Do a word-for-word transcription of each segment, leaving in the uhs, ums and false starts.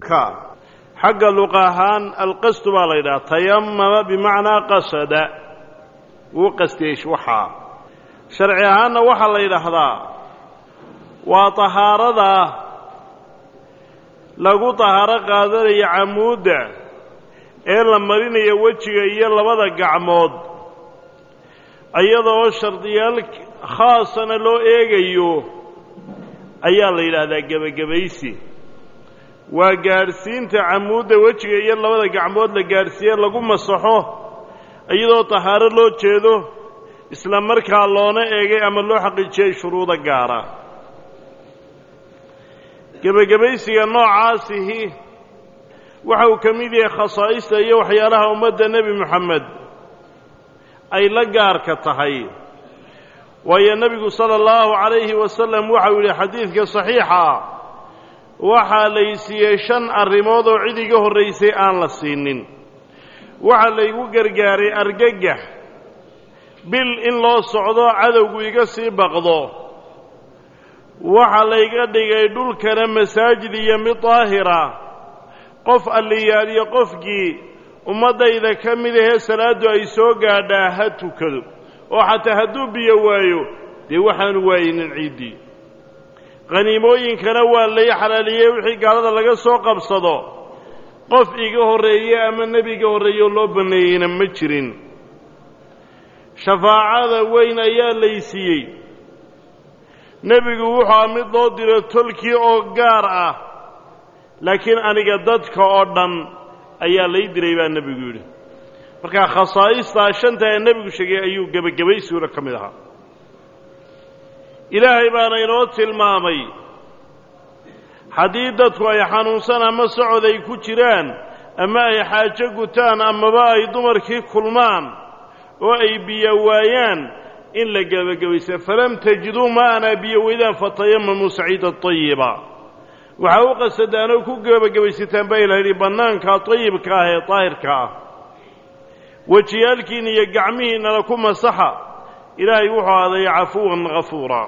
حق اللقاهان القصد بالإله تيمم بمعنى قصد وقصديش وحا شرعيهان وحا الإله ذا وطهار ذا لقو طهار قادر يعمود إلا مرين يوجه إيلا بدا قعمود أيضا الشرطيالك خاصة لو إيغيو أيها الإله ذا قبا قبيسي وقارسين تعمود وجه إيلا بدا قعمود لقارسيا لقو مصحوه أيضا طهار لو جيدو إسلام مركا اللونا إيغي أما لو حقيقي شروط قارا قبا قبيسي النوع عاسيه وحاو كميديا خصائص iyo waxyaalaha umada nabi Muhammad ay la gaarka tahay waya nabigu sallallahu alayhi wasallam waxa uu xadiiska saxiixa waxa leeysiiyay shan arimood oo cidiga horeysay aan la siinin waxa la igu gargaaray argagax bil in loo socdo cadawgu iga sii baqdo waxa la iga dhigay dhulkana masaajid iyo mid taahira qof alliyaaliyo qofkii ummadayda ka mid ah salaadu ay soo gaadhaa ha tukado oo xataa hadduu biyo waayo dee waxaan waaynin ciidii qaniimooyinkana waa la xalaaliyay wixii gaalada laga soo qabsado qof iga horeeyay ama nabiga horeeyay loo baneeyay ma jirin shafaacada weyn ayaa leeysiiyay nabigu wuxuu mid loo diro tolkii oo gaar ah laakiin aniga dadka oo dhan ayaa lay diray baa nabigu yiri marka khasaa'ista shanta ee nabigu sheegay ayuu gabagabay suura kamid ah ilaahay baana inoo tilmaamay hadii dadku ay xanuunsan ama socod ay ku jiraan ama ay xaajo gutaan ama ay dumarkii kulmaan oo ay biyo waayaan in la gabagabaysa falam tajidu ma ana biyo weydaan fatayammamu sa'iida tayyiba waxa uu qasadaan ku gabagabaysitaan bay ilaahay banaanka tayyibka ah ee taahirka ah wajiyalkiin iyo gacmihiina la ku masaxa ilaahay wuxuu aaday cafuwan ghafuura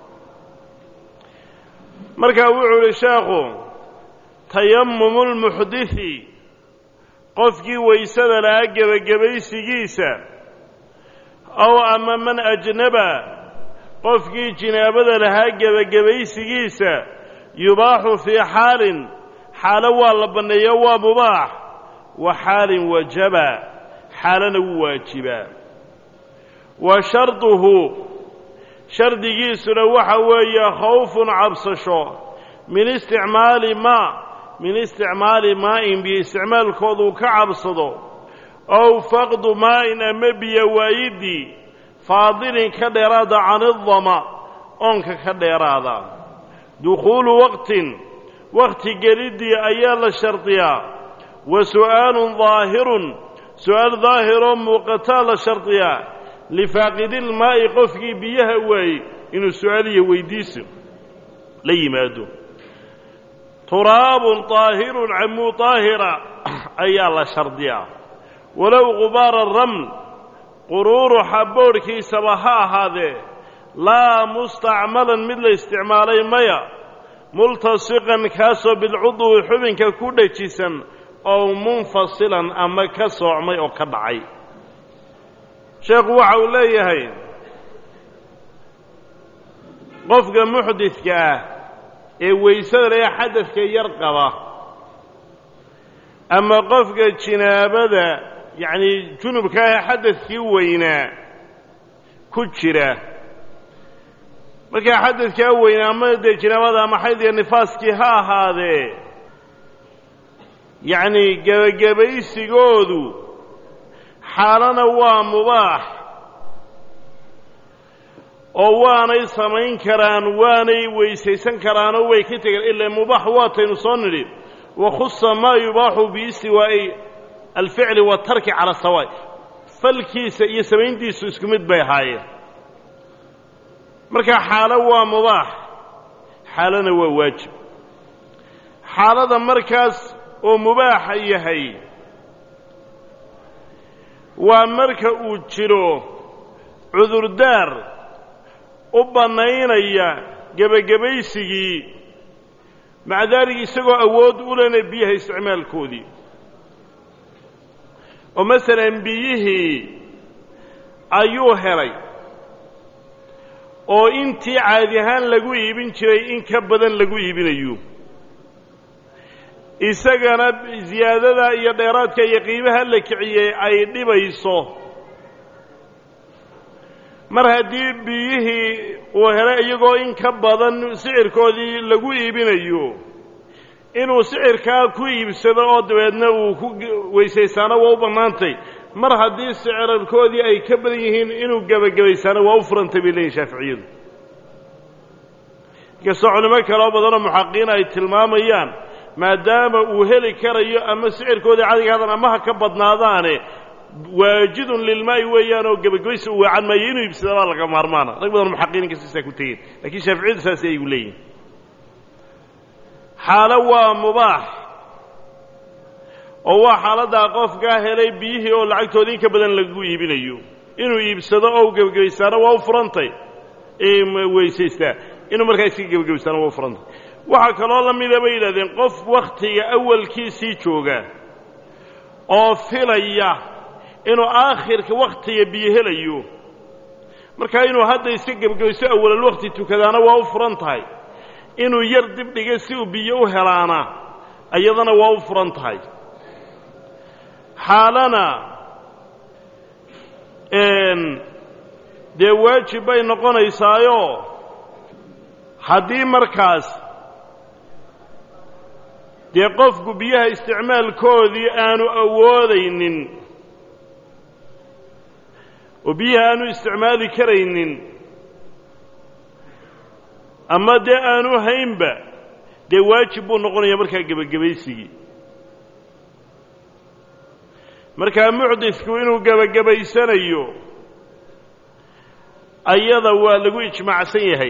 marka wuxuu sheekhu tayammumul muhdithi qofkii waysada la gabagabaysigiisa aw ama man ajnaba qofkii jinaabada la gabagabaysigiisa يباح في حال حال والبنية ومباح وحال وجبا حالا واجبا وشرطه شرط جيسنا وحوية خوف عبصشو من استعمال ماء من استعمال ماء باستعمال كوضو كعبصدو أو فقد ماء أمبي وايدي فاضل كدراد عن الضماء أنك كدراد دخول وقت وقت جريدي أيال الشرطية وسؤال ظاهر سؤال ظاهر مقتال الشرطية لفاقد الماء قفقي بيهوي إنه السؤال يويديس لي مادو تراب طاهر عمو طاهرة أيال الشرطية ولو غبار الرمل قرور حبورك سبها هذا لا مستعملا مثل استعمالي ميا ملتصقا كاسو بالعضو حبنك كودجيسا او منفصلا اما كسوعمي او كدعي شيخ وحو ليهي قفك محدثك اي ويسر يا حدثك يرقبه اما قفك جنابه يعني جنبك حدثك وينا كجره marka xadadka weyn ama jinaabada ama xaydii nifaaskii ha ahaade yaani gabagabaysigoodu xaalana waa mubaax oo waanay samayn karaan waanay weysaysan karaan oo way ka tagaan ilaa mubaax waa taynu soo niri wa khussa ma yubaahu bi istiwaa'i al-fi'li wa tarki ala sawa'i falkiisa iyo samayntiisu isku mid bay ahaayeen marka xaalo waa mubaax xaalana waa waajib xaalada markaas oo mubaax yahay waa marka uu jiro cudurdaar u banaynaya gabagabaysigii maca daalika isagoo awood u lena biyaha isticmaalkoodii oo masalan biyihii ayuu helay oo intii caadi ahaan lagu iibin jiray in ka badan lagu iibinayo isagana ziyaadada iyo dheeraadka iyo qiimaha la kiciyey ay dhibayso mar haddii biyihii uu helay iyagoo in ka badan sicirkoodii lagu iibinayo inuu sicirkaa ku iibsado oo dabeedna uu ku weysaysaano waa u bannaantay mar haddii sicirkoodii ay ka badan yihiin inuu gebagabaysaano waa u furantay bay leeyihin shaaficiyadu inkastoo culimo kaloo badanoo muxaqiqiin ay tilmaamayaan maadaama uu heli karayo ama sicirkoodii cadiga hadan ama ha ka badnaadaane waajidun lilmaa'i weeyaan oo gebagabaysi u waacan maayo inuu iibsada baa laga maarmaana rag badanoo muxaqiqiin inkastaisaa ku tegeen lakiin shaaficiyadu saasay aygu leeyihin xaalo waa mubaax oo waa xaaladdaa qofkaa helay biyihii oo lacagtoodii in ka badan lagu iibinayo inuu iibsado oo u gebagabaystaana waa u furantay weysaystaa inuu markaa iska gebagabaystaana waa u furantay waxaa kaloo la mida bay yidhahdeen qof wakhtiga awalkiisii jooga oo filaya inuu aakhirka wakhtiga biyo helayo markaa inuu hadda iska gebagabaysto awalal wakhti tukadaana waa u furan tahay inuu yar dib dhiga si uu biyo u helaana iyadana waa u furan tahay xaalana dee waajib bay noqonaysaayo haddii markaas dee qofku biyaha isticmaalkoodii aanu awoodaynin oo biyaha aanu isticmaali karaynin ama dee aanu haynba dee waajib buu noqonayaa markaa gebagabaysigii markaa muxditku inuu gebagabaysanayo ayada waa lagu ijmaacsan yahay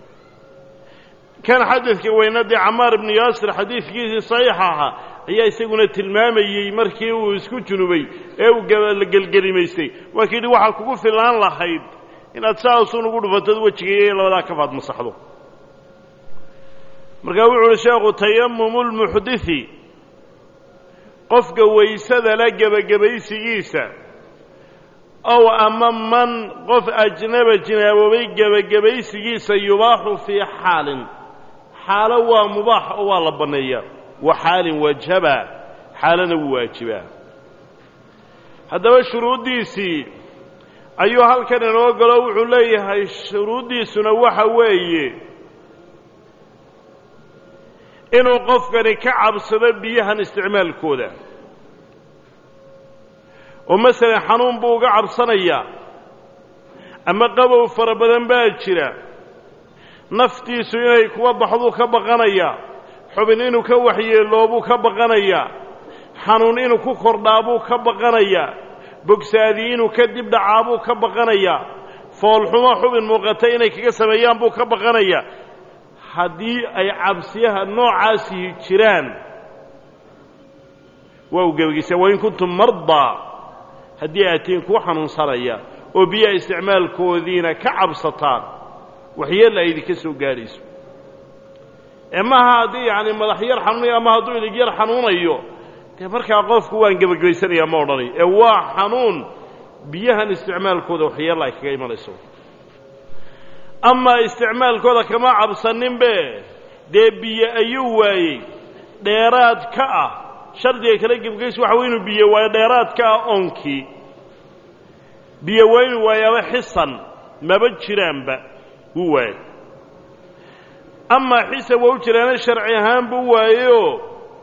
kan xadadka weyna dee camaar ibnu yaasir xadiidkiisii saxiixa ahaa ayaa isaguna tilmaamayey markii uu isku junubay ee uu gelgelimaystay waa kii yidhi waxaa kugu fillaan lahayd inaad saasun ugu dhufatad wejiga iyo labadaa kafaad masaxdo markaa wuxu uhi sheekhu tayamumu lmuxditsi qofka waysada la gebagabaysigiisa ow ama man qof ajnaba jinaaboobay gebagabaysigiisa yubaaxu fii xaalin xaalo waa mubaax oo waa la banneeyaa wa xaalin wajaba xaalana wuu waajibaa haddaba shuruuddiisii ayuu halkan inoo galo wuxuu leeyahay shuruuddiisuna waxa weeye inuu qofkani ka cabsado biyahan isticmaalkooda oo masalan xanuun buu uga cabsanayaa ama qabow fara badan baa jira naftiisu inay kuwa baxduu ka baqanayaa xubin inuu ka waxyeeloobuu ka baqanayaa xanuun inuu ku kordhaabuu ka baqanayaa bogsaadii inuu ka dib dhacaabuu ka baqanayaa foolxumo xubin muuqata inay kaga sameeyaan buu ka baqanayaa haddii ay cabsiyaha noocaasihi jiraan waa u gebagaysaa wain kuntum mardaa haddii aad tihiin kuwa xanuunsanaya oo biyaha isticmaalkoodiina ka cabsataan waxyeella ay idinka soo gaadhayso ee maaha haddii yacni madax yar xanuunayo ama hadduu idig yar xanuunayo dee markaa qofku waan gebagabaysanayaa ma odhanayo ee waa xanuun biyahan isticmaalkooda waxyeella ay kaga imanayso amaa isticmaalkooda kama cabsaninbe dee biyo ayuu waayey dheeraad ka ah shardiga kale gebagays waxa way inuu biyo waayo dheeraad ka ah oonkii biyo waa inuu waayaaba xisan maba jiraanba wuu waayey amaa xisa waa u jiraana sharci ahaan buu waayeyoo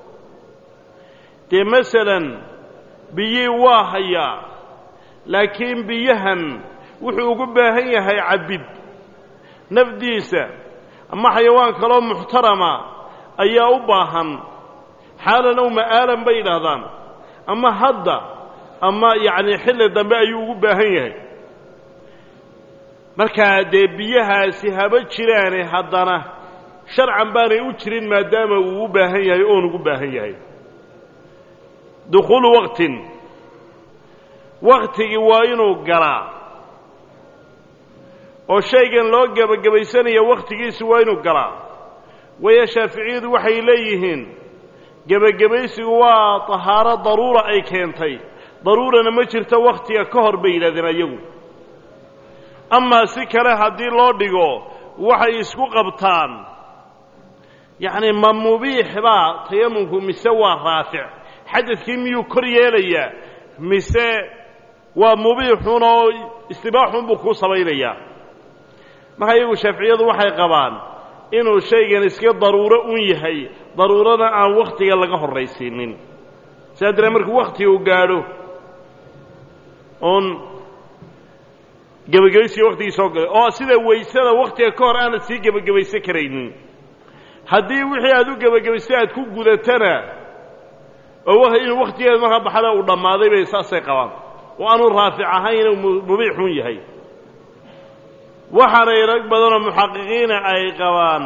dee masalan biyii waa hayaa laakiin biyahan wuxuu ugu baahan yahay cabbid nafdiisa ama xayawaan kaloo muxtarama ayaa u baahan xaalan ow ma'aalan bay yidhaahdaan ama hadda ama yacni xilli dambe ayuu ugu baahan yahay markaa dee biyahaasi haba jiraane haddana sharcan baanay u jirin maadaama uu u baahan yahay oon ugu baahan yahay dukhuulu waqtin wakhtigii waa inuu galaa oo shaygan loo gebagabaysanaya wakhtigiisi waa inuu galaa waya shaaficiyadu waxay leeyihiin gebagabaysigu waa tahaaro daruura ay keentay daruurana ma jirto wakhtiga ka hor bay yidhahdeen ayagu amaa si kale haddii loo dhigo waxay isku qabtaan yacni ma mubiix baa tayamumku mise waa raafic xadadkii miyuu kor yeelayaa mise waa mubiixun oo istibaaxun buu kuu samaynayaa marka iyagu shaaficiyadu waxay qabaan inuu shaygan iska daruuro un yahay daruurada aan wakhtiga laga horraysiinin sidaa daree markuu wakhtiga u gaadho oon gebagabaysiga wakhtigii soo galay oo sida waysada wakhtiga ka hor aanad sii gebagabaysan karaynin haddii wixii aad u gebagabaysay aad ku gudatana oo inuu wakhtigeeda markaa baxada uu dhammaaday bay saasay qabaan oo aanu raafic ahayn inuu mubiixun yahay waxaanay rag badanoo muxaqiqiina ay qabaan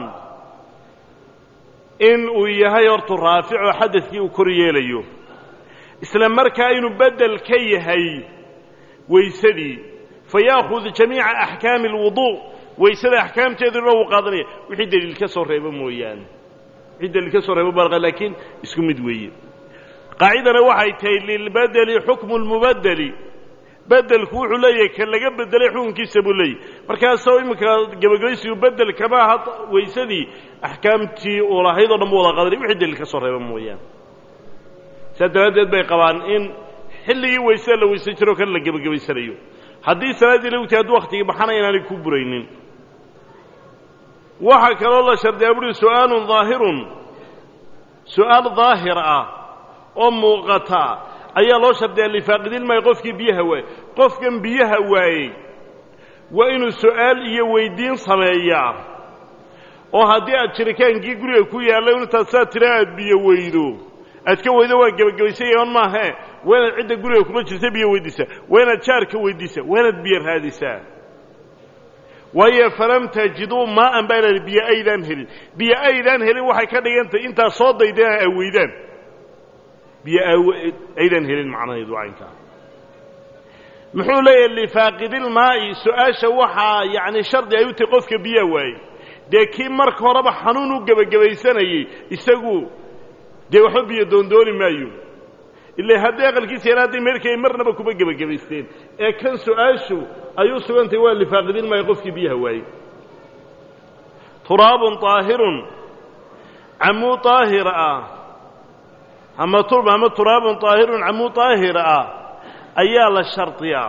in uu yahay hortu raafic oo xadadkii uu kor yeelayo isla markaa inuu beddel ka yahay waysadii fayaakhud jamiica axkaami alwuduu waysada axkaamteeduna uu qaadanaya wixii daliil ka soo reebo mooyaane wixii daliil ka soo reebo barqa laakiin isku mid weeye qaacidana waxay tahay lilbedeli xukmu lmubaddeli bedelku wuxuu leeyahay kan laga bedelay xukunkiisa buu leeyahy markaasoo iminka gebagabaysigu bedel kama aha waysadii axkaamtii uu lahayd oo dhan bu wada qaadanay wixii daliil ka soo reebo mooyaane saa daraaddeed bay qabaan in xilligii waysada la weysan jiro kan la gebagabaysanayo haddii salaaddii lagu tahay hadduu wakhtigii baxana inaanay ku buraynin waxaa kaloo la shardiyaa buuhi su'aalun daahirun su'aal daahir ah oo muuqata ayaa loo shardiyaa lifaaqidilmaayi qofkii biyaha waayey qofkan biyaha waayey waa inuu su'aal iyo weyddiin sameeyaa oo haddii aad jirikaankii guriga ku yaallay intaad saa tira aad biyo weydo aad ka weydo waa gebagabaysayaon maahee waa inaad cidda guriga kuma jirta biyo weyddiisaa waa inaad jaarka weyddiisaa waa inaad biyo raadisaa waayo falam tajiduu maa'an baa inaad biyo aydaan helin biyo aydaan helin waxay ka dhigantahay intaad soo daydeen aa weydaan biyo aydaan helin macnaheedu caynkaa muxuu leeyahay lifaaqidilmaa'i su-aasha waxaa yacni shardi ay u tahay qofka biyaa waayey dee kii marka horeba xanuun u gebagabaysanayey isagu dee waxba biyo doondooni maayo ilaa haddii aqalkiisa yara hadday meerkay marnaba kuma gebagabaysteen ee kan su-aashu ay u sugantahay waa lifaaqidilmaa'i qofkii biyaha waayey turaabun طaahirun camuu طaahir ah ama turb ama turaabun طaahirun camuu طaahir ah ayaa la shardiyaa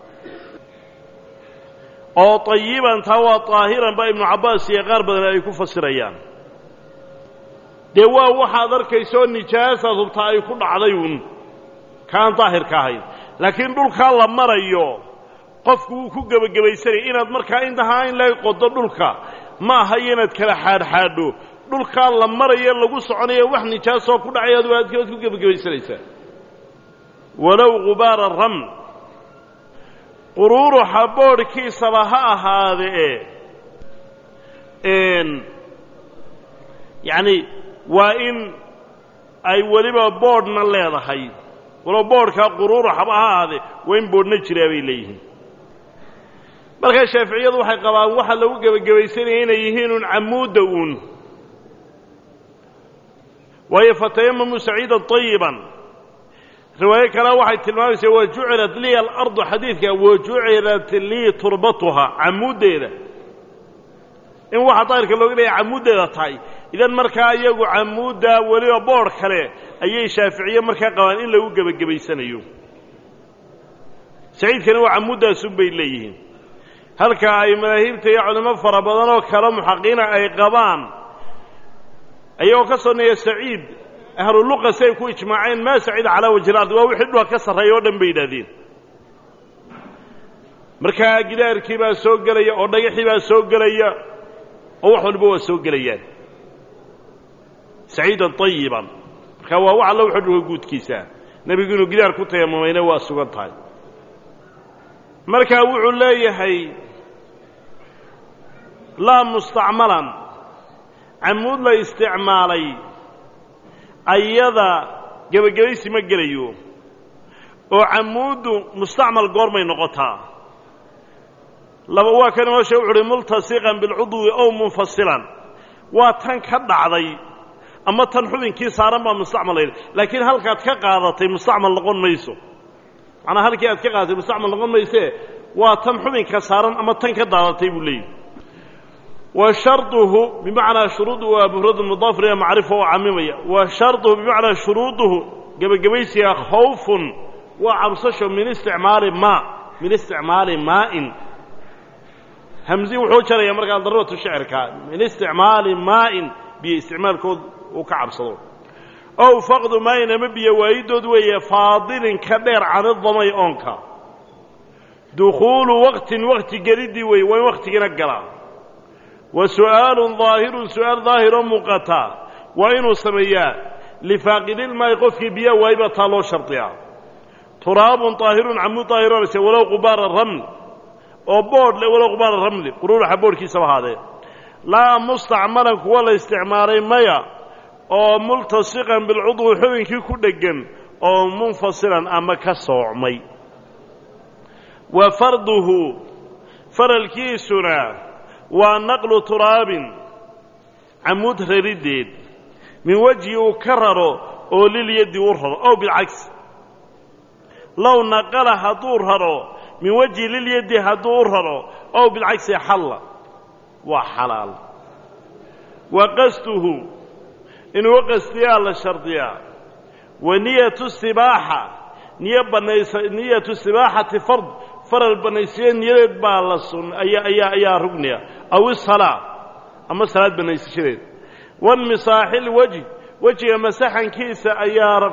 oo طayiban taa waa طaahiran baa ibnu cabbaas iyo qaar badan ay ku fasirayaan dee waa waxaad arkaysaoo nijaasaad hubtaa ay ku dhacday uun kaan daahirka ahayn laakiin dhulkaa la marayo qofku wuu ku gebagabaysanaya inaad markaa intahaa in laga qodo dhulka ma aha iyo inaad kala xaadxaadho dhulkaa la marayo lagu soconayo wax nijaasoo ku dhacay ad waad ku gebagabaysanaysaa walow gubaara ram quruuruxa boodhkiisaba ha ahaadee yacni waa in ay weliba boodhna leedahay walow boodhkaa quruuruxaba ha ahaadee waa in boodhna jiraa bay leeyihiin markaa shaaficiyadu waxay qabaan waxa lagu gebagabaysanaya inay yihiin un camuudda uun waayo fatayamamu saciidan طayiban riwaayo kalea waxay tilmaamaysaa wa jucilat liya alardu xadiidka wa jucilat lii turbatuha camuuddeeda in waxa daahirka looga leeya camuuddeeda tahay idan markaa iyagu camuudda weliba boodh kale ayay shaaficiye markaa qabaan in lagu gebagabaysanayo saciidkani waa camuuddaasun bay leeyihiin halka ay madaahibta iyo culimo fara badan oo kale muxaqiina ay qabaan ayagoo ka soneeya saciid ahluluqa si ay ku ijmaaceen maa sacida calaa wajhi lardi waa wixii dhulka ka sarreeya oo dhan bay yidhahdeen markaa gidaarkii baa soo gelaya oo dhagaxii baa soo gelaya oo wax walba waa soo gelayaan saciidan طayiban markaa waa wax alla wuxuu dhulka guudkiisa nebigu inuu gidaar ku tayamumayna waa sugan tahay markaa wuxuu leeyahay laa mustacmalan camuud la isticmaalay ayada gebagabaysi ma gelayo oo camuuddu mustacmal goormay noqotaa laba waa kan inoo sheeg wuxu uhi multasiqan bilcudwi ow munfasilan waa tan ka dhacday ama tan xubinkii saaran baa mustacmal leeyahay laakiin halkaad ka qaadatay mustacmal noqon mayso macnaa halkii aad ka qaadatay mustacmal noqon maysee waa tan xubinka saaran ama tan ka daadatay buu leeyahay وشرطه بمعنى شروطه ومفرد مضاف إلى معرفة وعميمية وشرطه بمعنى شروطه قبل قبيسها خوف وعبصش من استعمال ماء من استعمال ماء همزي وحوشر يا مرقى ضرورة الشعر كان من استعمال ماء باستعمال كود وكعب صدور أو فقد ماء مبي ويدود وهي فاضل كبير عن الضمي أنكا دخول وقت وقت قريد ووقت نقلا وسؤال ظاهر سؤال ظاهر مقطع وإن سمياء لفاقد الماء يقفك بيا ويبا طالو شرطيا تراب طاهر عمو طاهر ولو غبار الرمل أو بورد ولو غبار الرمل قرور حبور كي سوا هذا لا مستعملا ولا استعماري ميا أو ملتصقا بالعضو حبن كي كدقن أو منفصلا أما كالصوعمي وفرضه فرل كيسنا ونقل تراب عمود رديد من وجه كرر أو لليد ورهر أو بالعكس لو نقل هدورهر من وجه لليد هدورهر أو بالعكس حل وحلال وقسته إن وقست على الشرطية ونية السباحة نية, نية السباحة فرض فرل بنيسين يرد بالصن أي أي أي ركنية أو الصلاة أما الصلاة بنيسين والمساح الوجه وجه مسحا كيس أيار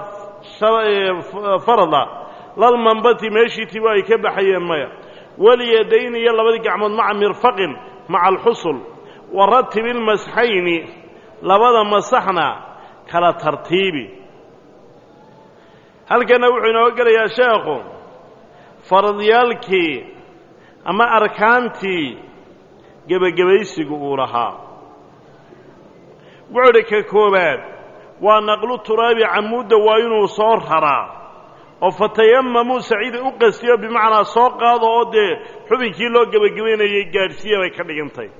فرضا للمنبت ماشي تواي كبحي مايا واليدين يلا بدك عمل مع مرفق مع الحصل ورتب المسحين لبدا مسحنا كلا ترتيبي هل كان وحنا وقال يا شيخ فرضيالكي أما أركانتي جب جبيسي قولها بعدك كوباد ونقل التراب عمود وين صار هرا وفتيمموا سعيد أقسيا بمعنى سوق هذا أودي حبي كيلو جب جبين يجارسيا ويكلمتي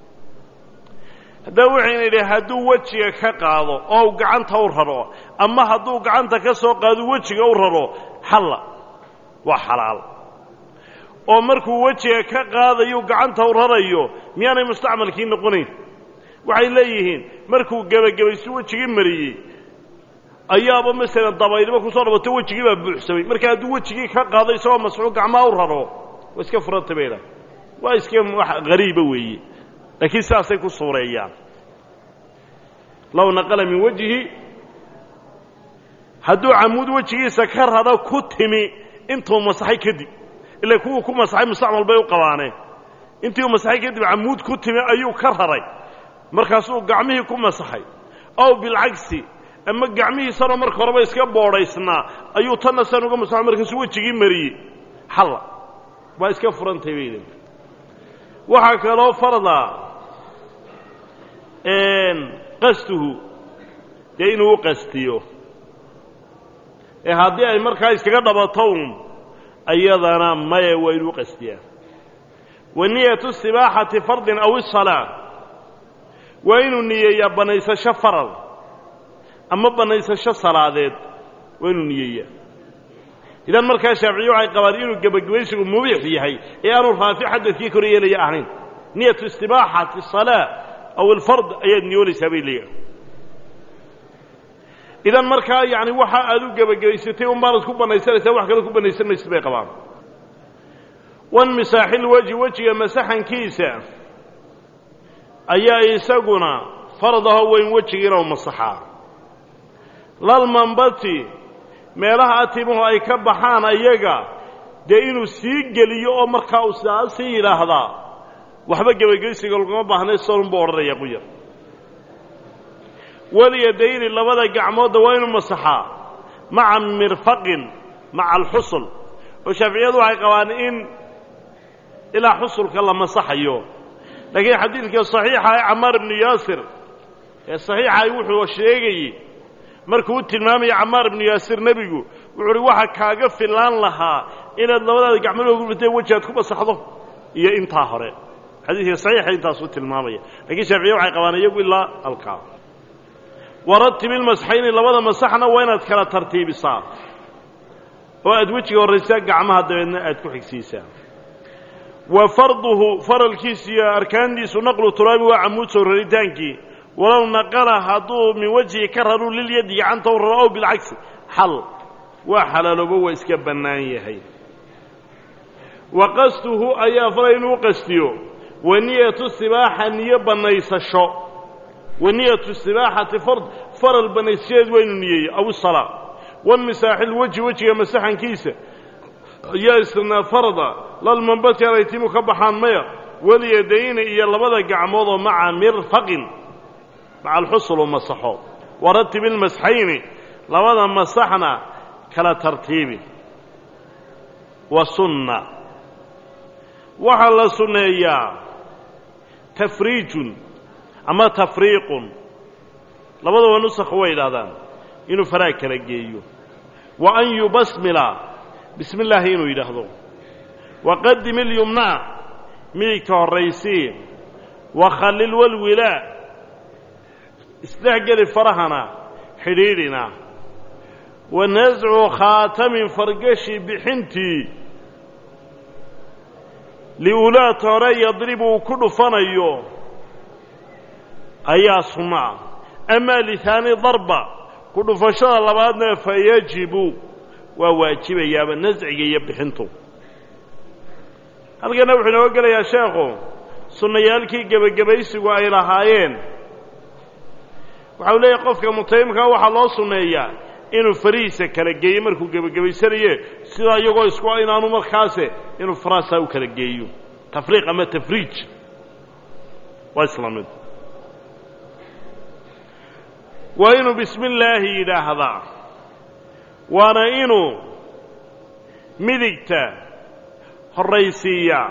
دوحين إلى هدو وجهك كقاضو أو قعنت أورهرو أما هدو قعنت كسوق هدو وجهك أورهرو حلا وحلال oo markuu wajiga ka qaadayo gacanta urarayo miyaanay mustacmalkiin noqonayn waxay leeyihiin markuu gabagabayso wajiga mariyay ayaaba mesela dabaylba ku soo dhabatay wajigii baa buuxsamay marka haduu wajigii ka qaaday soo masxuu gacmaha uraro waa iska furatabeela waa iska wax qariiba weeye laakiin saasay ku suureeyaan law naqala min wajhi haduu amuud wajigiisa ka rada ku timi intuu masaxay kadib ilaa kuwa ku masaxay mustacmal bay u qabaaneen intii masaxay kadib amuud ku timi ayuu ka raray markaas uu gacmihii ku masaxay aw bil agsi ama gacmihii sano marka horeba iska boodaysnaa ayuu tan san uga masaxay markaas wajigii mariyay hal waa iska furantay weeyeen waxa kale oo farada een qastuhu deenu qastiyo ee haddii ay markaa iskaga dhabato ayadana maya waynu qastiyaan waniyatu sibahati fardin aw as-salat waynu niyaya banaysasho farad ama banaysasho salaadeed waynu niyaya idan markaa sharciyo ay qabaan inuu gabagabeysigu mubiix yahay ee aanu raafi xadadkii koryeelaya ahayn niyatu istibahati as-salat aw al-fard ayad niyolaysa bayliya idan markaa yaani waxa aad u gabagaysatay oo maal isku banaysanaysa wax kale ku banaysanaysa bay qabaan wan misahil waji wajiga masaxankiisa ayaa isaguna faradaha weyn wajigiina oo masaxa lal manbati meelaha atimuhu ay ka baxaan ayaga de inuu sii geliyo oo markaa uu saasi yiraahdo waxba gabagaysiga laguma baahnay soon booraya quyar واليدين لبدا قعمود وين مسحا مع مرفق مع الحصل وشافعيdu waxay qabaan in ila xusulka la masaxayo laakiin xadiidka saxiixa ah Ammar ibn Yasir ee saxiixa wuxuu sheegay markuu tilmaamay Ammar ibn Yasir nabigu wuxuu waxa kaaga filan lahaa inaad labada gacmood ugu ritay wajiga ku masaxdo iyo inta hore حديث صحيح انت صوت المامية لكن شافعي waxay qabaan iyagu ilaa alka waratib almashayn labada masaxna waa inaad kala tartiibisaa oo aad wajiga horeysa gacmaha dabeedna aad ku xigsiisaa wa farduhu faralkiisa iyo arkaandiisu naqlu turaabi waa amuud soo raritaanki walaw naqala hadu min wajhi kararu lil yadi anta oo bil aksi hal wa halalobo waa iska banaan yahay wa qastuhu ayaa faraynu qastiyo ونية السباحة نية بنيسشو ونية السباحة فرض فرض بنيسيد وين نية أو الصلاة والمساح الوجه وجه مساحا كيسة ياسنا فرضا للمنبت يريتم كبحان ميا واليدين إيا لبدا قعموضا مع مرفق مع الحصل والمسحو ورتب المسحين لبدا مسحنا كلا ترتيبي وسنة وحل سنية تفريج أما تفريق لبدا ونسخ ويل هذا إنه فراك لجيو وأن يبسمل بسم الله إنه يلهضو وقدم اليمنى ميك الرئيسي وخلل والولاء استعجل فرحنا حريرنا ونزع خاتم فرقشي بحنتي لولا ترى يضربه كل فنيو أي صنع أما لثاني ضربة كل فشل لبعضنا فيجب وواجب يا النزع يبحنتو هل كان وحنا وقال يا شيخ صنيالكي جب جبيس وإلى هاين وحولي قفك مطيمك وحا الله صنيا إنه فريسة كلا جاي مركو جب جبيسرية سيدا يقول إسكوا إن أنا مرخاسة إنه فراسة وكلا جايو تفريق أما تفريج وإسلامد وإنه بسم الله إلى هذا وأنا إنه مدكتا الرئيسية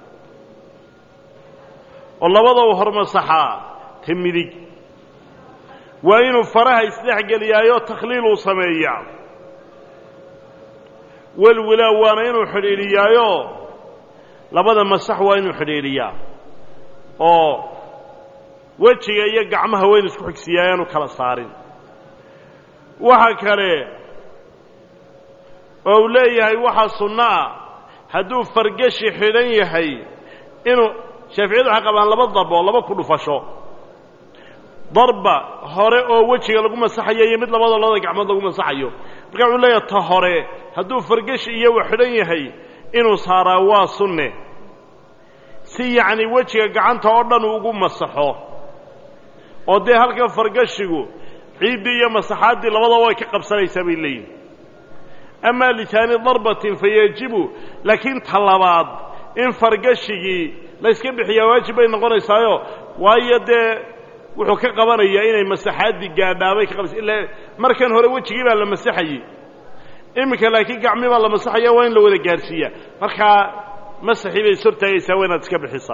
والله وضعوا هرم صحا تمدك وإنه فرها يستحق اليايو تخليل صميع والولا وانا إنه حريريايو لبدا مسح وإنه حريريا أو وجهي يقع ما هو يسكو حكسيان وكلا صارين وحكري أولي وحا صناع هدو فرقشي حيرين يحي إنه شافعي ذو حقا بان لبا ضربه ولبا كله فشو ضربة هوري أو وجهي لقو مسحيا يمد لبا الله قعمد لقو مسحيا بقى أولي الطهوري هدو فرقشي يو حيرين يحي إنه صارا واصنه سي يعني وجهي قعنت أردن وقو مسحوه oo de halka fargashigu ciidii iyo masaxaadii labada way ka qabsanaysaa bay leeyihiin ama litaani darbatin fayajibu laakiin talabaad in fargashigii la iska bixiyo waajib ay noqonaysaayo waayo de wuxuu ka qabanayaa inay masaxaadii gaadhaabay ka qabsan ilaa markan hore wajigii baa la masaxayay imika laakiin gacmi baa la masaxaya waa in la wada gaarsiiya marka masaxii bay surtaayaysaa waa inaad iska bixisaa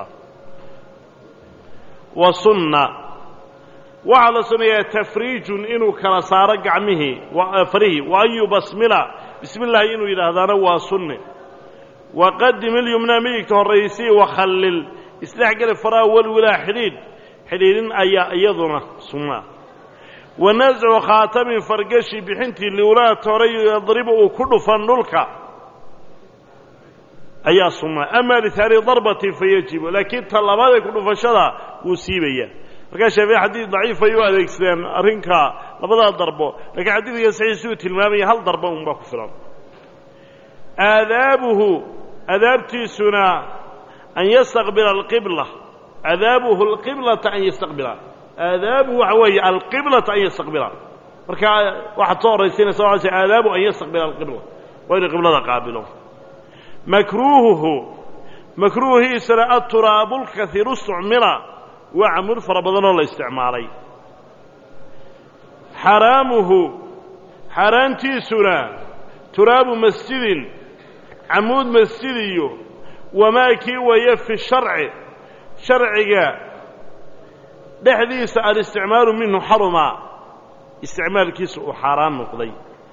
wa sunna وعلى سنية تفريج إنه كلا صار قعمه وفريه وأن يبسمل بسم الله إنه إذا هذا نوى سنة وقدم اليمنى ميكته الرئيسي وخلل استحق الفراء والولا حديد حديد أي أيضنا سنة ونزع خاتم فرقشي بحنتي لولا تري يضربه كل فنلك أي سنة أما لثاني ضربة فيجب لكن طلبات كل فشلة وسيبية marka shafii xadiis daciif ay u adeegsadeen arrinka labada darbo laakiin xadiiska saxiix uu tilmaamay hal darbo un ba ku filan aadaabuhu aadaabtiisuna an yastaqbila alqibla aadaabuhu alqiblata an yastaqbila aadaabuhu huwa alqiblata an yastaqbila marka waxa soo horeysiinaysa waxa aadaabu an yastaqbila alqibla wa ila qiblada qaabilo makruuhu makruuhi sara at-turabul kathiru isticmala وعمر فربضنا الله استعمالي حرامه حرانتي سنة تراب مسجد عمود مسجدي وما كي ويفي الشرع شرعي بحديث الاستعمال منه حرما استعمال كيس وحرام نقضي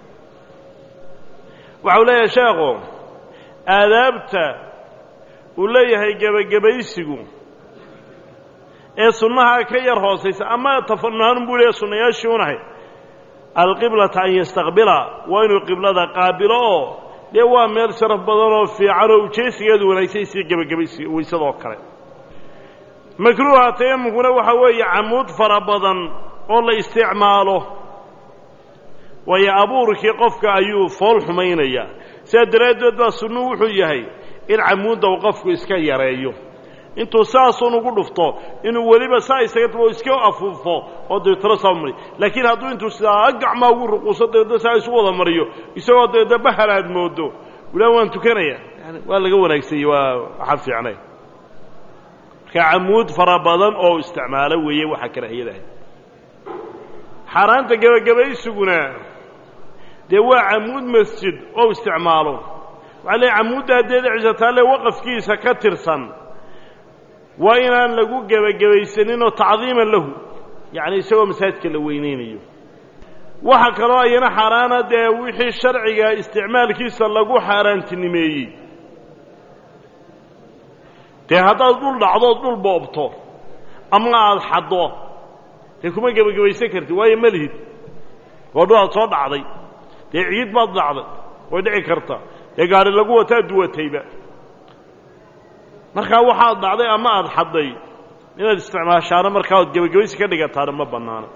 وعولا يا شاغو آذابت ولا يهي جبا جبايسيقو ee sunnaha ka yar hoosaysa ama tafannuhan buu leeyahay sunnayaashii unahay alqiblata an yastaqbila waa inuu qiblada qaabilo oo dee waa meel sharaf badan oo fiican oo ujeesigeedu wanaagsan sii gebagabaysi waysadoo kale makruuha tayamumkuna waxa weeye camuud fara badan oo la isticmaalo waayo abuurkii qofka ayuu fool xumaynayaa sidaa daraaddeed baa sunnuhu wuxuu yahay in camuudda uu qofku iska yareeyo intuu saasun ugu dhufto inuu weliba saa isaga tabo iska afuufo oo deetana saa mariyo laakiin hadduu intuu sidaa gacmaa ugu ruquuso deedna saa isu wada mariyo isagoo deedna bahal aad moodo walaa waan tukanaya yani waa laga wanaagsanyey waa waxaan fiicnay marka camuud fara badan oo isticmaalo weeye waxa karaahiyadahay xaaraanta gebagabaysuguna dee waa camuud masjid oo isticmaalo waxaa leeyahay camuudda haddeeda cisataale waqafkiisa ka tirsan waa inaan lagu gebagabaysaninoo tacdiiman lahu yacni isagoo masaajidka la weynaynayo waxa kaloo ayana xaaraana dee wixii sharciga isticmaalkiisa lagu xaaraantinimeeyey dee haddaad dhul dhacdood dhul boobto ama aada xaddo dee kuma gebagabaysan kartid waayo ma lihid oo dhul aad soo dhacday dee ciid baad dhacday way dhici karta dee gaari lagu wataa duwatayba markaa waxaad dhacday ama aada xadday inaad isticmaashaano markaa ood gebagabaysi ka dhigataana ma bannaano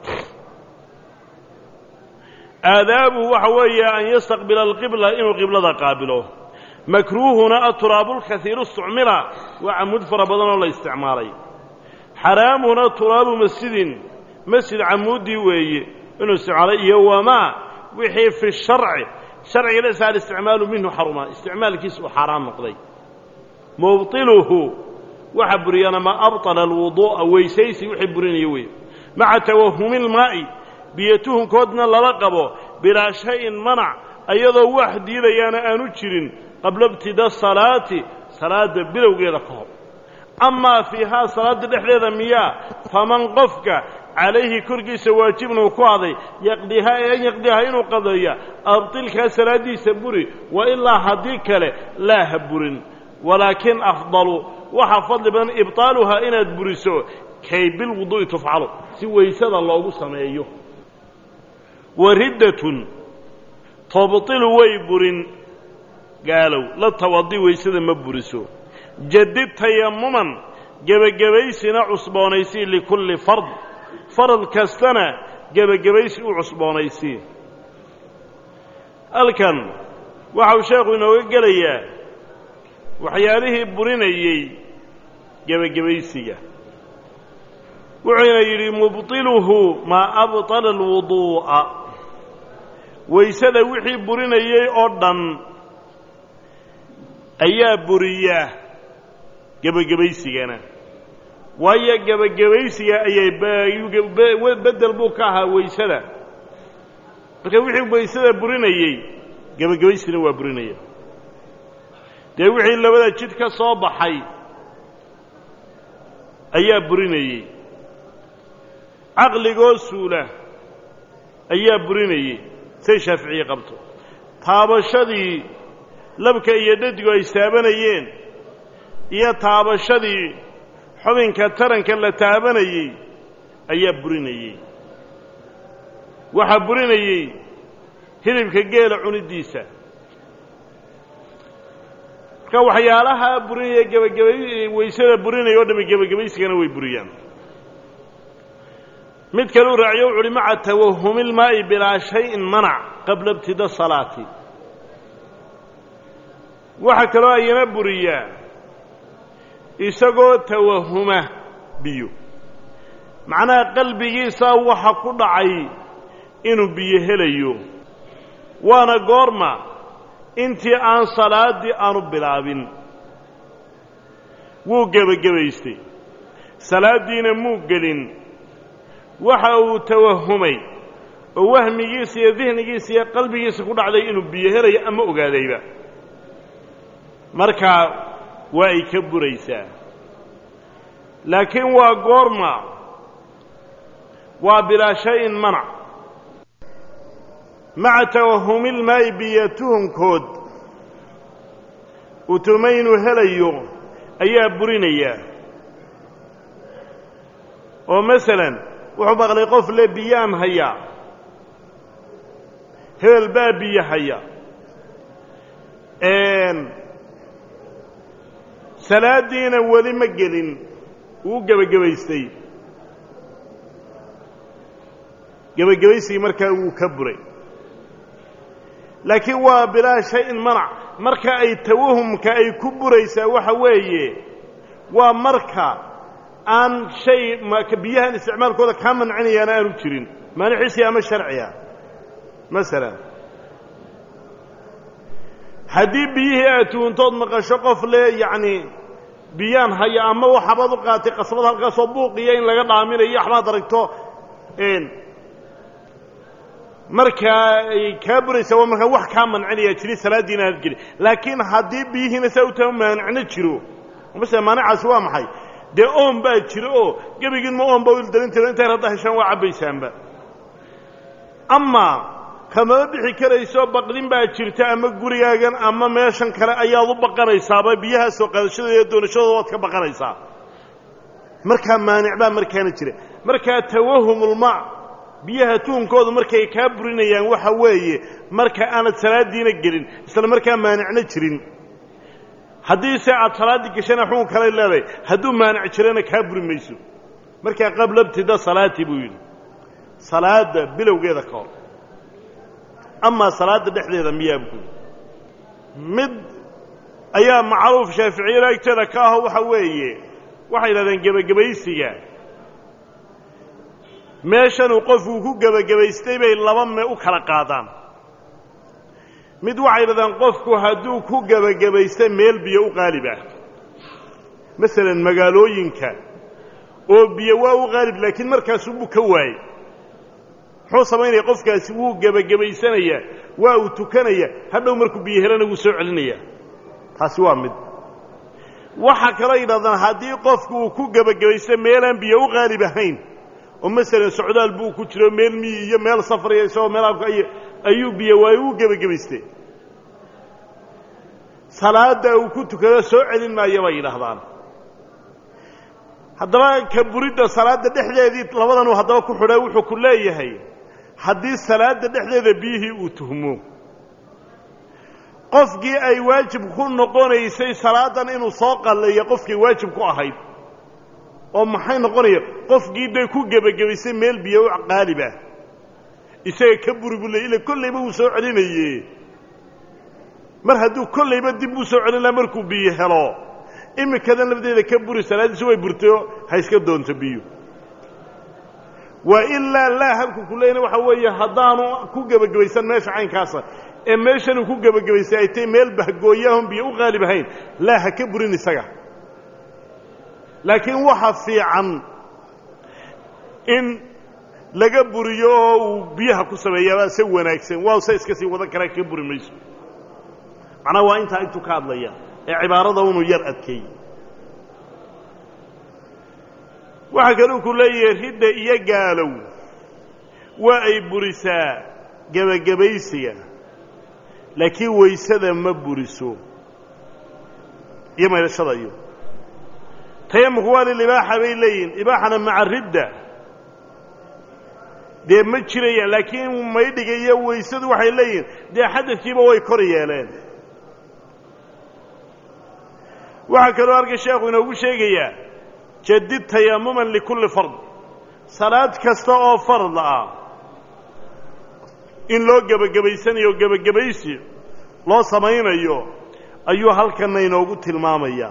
aadaabuhu waxa weeye an yastaqbila alqibla inuu qiblada qaabilo makruuhuna aturaabulkaiiru isticmila waa camuud fara badan oo la isticmaalay xaraamuhuna turaabu masjidin masjid camuuddii weeye inuu isticmaalay iyo wamaa wixii fi sharci sharciga dhexdiisa alisticmaalu minhu xaruma isticmaalkiisa uu xaaraan noqday mubtiluhu waxa buriyana ma abطala alwuduu'a weysaysi wixii burinaya weeye maca tawahumi ilmaa'i biyatuhunkoodna lala qabo bilaa shayin manac ayadoo wax diidayaana aanu jirin qabla ibtidaa salaati salaadda bilowgeeda ka hor amaa fiihaa salaadda dhexdeeda miyaa faman qofka calayhi korkiisa waajibna uu ku aday yaqdihaa ee an yaqdihaa inuu qadeeya abtilkaa salaaddiisa buri wa ilaa haddii kale laa ha burin walaakin afdalu waxaa fadli badan ibطaaluhaa inaad buriso kay bilwuduu'i tufcalu si waysada loogu sameeyo wa riddatun tubtilu way burin gaalow la tawadi waysada ma buriso jadid tayamuman gebagabaysina cusboonaysii likulli fard farad kastana gebagabaysi u cusboonaysii halkan waxau sheekhu inooga gelayaa waxyaalihii burinayey gebagabaysiga wuxuuna yidhi mubtiluhu maa abطala alwuduu'a waysada wixii burinayey oo dhan ayaa buriya gebagabaysigana waayo gebagabaysiga ayay bedel buu ka ahaa waysada marka wixii waysada burinayey gebagabaysina waa burinaya dee wixii labada jid ka soo baxay ayaa burinayey caqligoo suula ayaa burinayey say shaaficiye qabto taabashadii labka iyo dhadigu ay taabanayeen iyo taabashadii xubinka taranka la taabanayey ayaa burinayey waxaa burinayey hilibka geela cunidiisa marka waxyaalaha burinaya gebagabay waysada burinaya oo dhami gebagabaysigana way buriyaan mid kale u raaciyo wuxu uhi maca tawahumi ilmaa'i bilaa shayin manac qabla ibtidaa salaati waxaa kaloo ayana buriyaa isagoo tawahuma biyo macnaha qalbigiisaa waxa ku dhacay inuu biyo helayo waana goorma intii aan salaaddii aanu bilaabin wuu gebagabaystay salaaddiina muu gelin waxa uu tawahumay oo wahmigiisa iyo dihnigiisa iyo qalbigiisa ku dhacday inuu biyo helayo ama ogaadayba markaa waa ay ka buraysaa laakiin waa goorma waa bilaa shayin manac maca tawahumi ilmaa'i biyo tuhunkood utumaynu helayo ayaa burinayaa oo masalan wuxuu maqlay qof le biyaan haya hebel baa biyo haya salaadiina weli ma gelin wuu gebagabaystay gebagabaysigii markaa wuu ka buray laakiin waa bilaa shay-in manac marka ay tawahumka ay ku buraysaa waxa weeye waa marka aan shay biyahan isticmaalkooda kaa mancinayaana aanu jirin maaniciisi ama sharciga masalan haddii biyihii aad tuuntood maqasho qof le yacni biyaan haya ama waxabaad u qaatay qasbad halkaasoo buuqiya in laga dhaaminayo waxbaad aragto markaa ay kaa buraysaa waa markaa wax kaa mancinaya jiri salaaddiina aad geli laakiin haddii biyihiina saa u taa maanicno jiro masala maanicaasi waa maxay dee oon baa jiro oo gebigiinma oon baa ildalinteeda intay hadda heshaan waa cabbaysaanba amaa kamaba bixi karayso baqdin baa jirta ama gurigaagan ama meeshan kale ayaad u baqanaysaaba biyaha soo qaadashadooda iyo doonashadooda waad ka baqanaysaa markaa maanic baa markaana jira markaa tawahumulmac biyaha tuunkoodu markay kaa burinayaan waxa weeye marka aanad salaadiina gelin isla markaa maanicna jirin haddii se aad salaaddii gashana xukun kale leedahay hadduu maanic jirana kaa buri mayso markaa qabla ibtida salaati buu yidhi salaadda bilowgeeda ka hor amaa salaadda dhexdeeda miyaa buu mid ayaa macruuf shaaficiyada agteeda ka aho waxa weeye waxay yidhahdeen gebagabaysiga meeshanuu qofkuu ku gebagabaystay bay laba me u kala qaadaan mid waxay yidhahdeen qofku hadduu ku gebagabaystay meel biyo u qaalib ah masalan magaalooyinka oo biyo waa u qaalib laakiin markaasuu buu ka waayey muxuu samaynaya qofkaasi wuu gebagabaysanayaa waa uu tukanaya hadhow markuu biyo helana wuu soo celinayaa taasi waa mid waxaa kaloo yidhahdaan haddii qofku uu ku gebagabaystay meelaan biyo u qaalib ahayn oo masalan socdaal buu ku jiro meel miyi iyo meel safariya isagoo meelaha ayuu biyo waayo uu gebagabaystay salaadda uu ku tukado soo celin maayo bay yidhaahdaan haddaba ka buridda salaadda dhexdeedii labadanuu haddaba ku xidhay wuxuu ku leeyahay haddii salaadda dhexdeeda biyihii uu tuhmo qofkii ay waajib ku noqonaysay salaadan inuu soo qalleeyo qofkii waajib ku ahayd oo maxay noqonaya qofkii day ku gebagabaysay meel biyo u qaalib ah isaga ka buri buu leeyahay ila kollayba uu soo celinaye mar hadduu kollayba dib uu soo celin lahaa markuu biyo helo imikadan lafdeeda ka buri salaadiisu way burtayo ha iska doonto biyo waa ilaa laa halku ku leeyna waxa weeye haddaanu ku gebagabaysan meesha caynkaasa ee meeshanuu ku gebagabaysay ay tahay meel bahgooyaahon biyo u qaalib ahayn laa ha ka burin isaga laakiin waxa fiican in laga buriyo oo uu biyaha ku sameeyaabaa se wanaagsan waa se iska sii wadan karaa kaga buri mayso macnaha waa intaa intuu ka hadlaya ee cibaarada unuu yar adkeey waxaa kaluu ku leeyahay ridda iyo gaalow waa ay burisaa gebagabaysiga laakiin waysada ma buriso iyo maydhashada iyo tayammuku waa lilibaaxa bay leeyihin ibaaxana maca ridda dee ma jirayaan laakiin maydhiga iyo waysadu waxay leeyihin dee xadadkiiba way kor yeeleen waxaa kaloo halka sheekhu inoogu sheegayaa jadid tayamuman likulli fard salaad kasta oo farda ah in loo gebagabaysanayo gebagabaysi loo samaynayo ayuu halkanna inoogu tilmaamayaa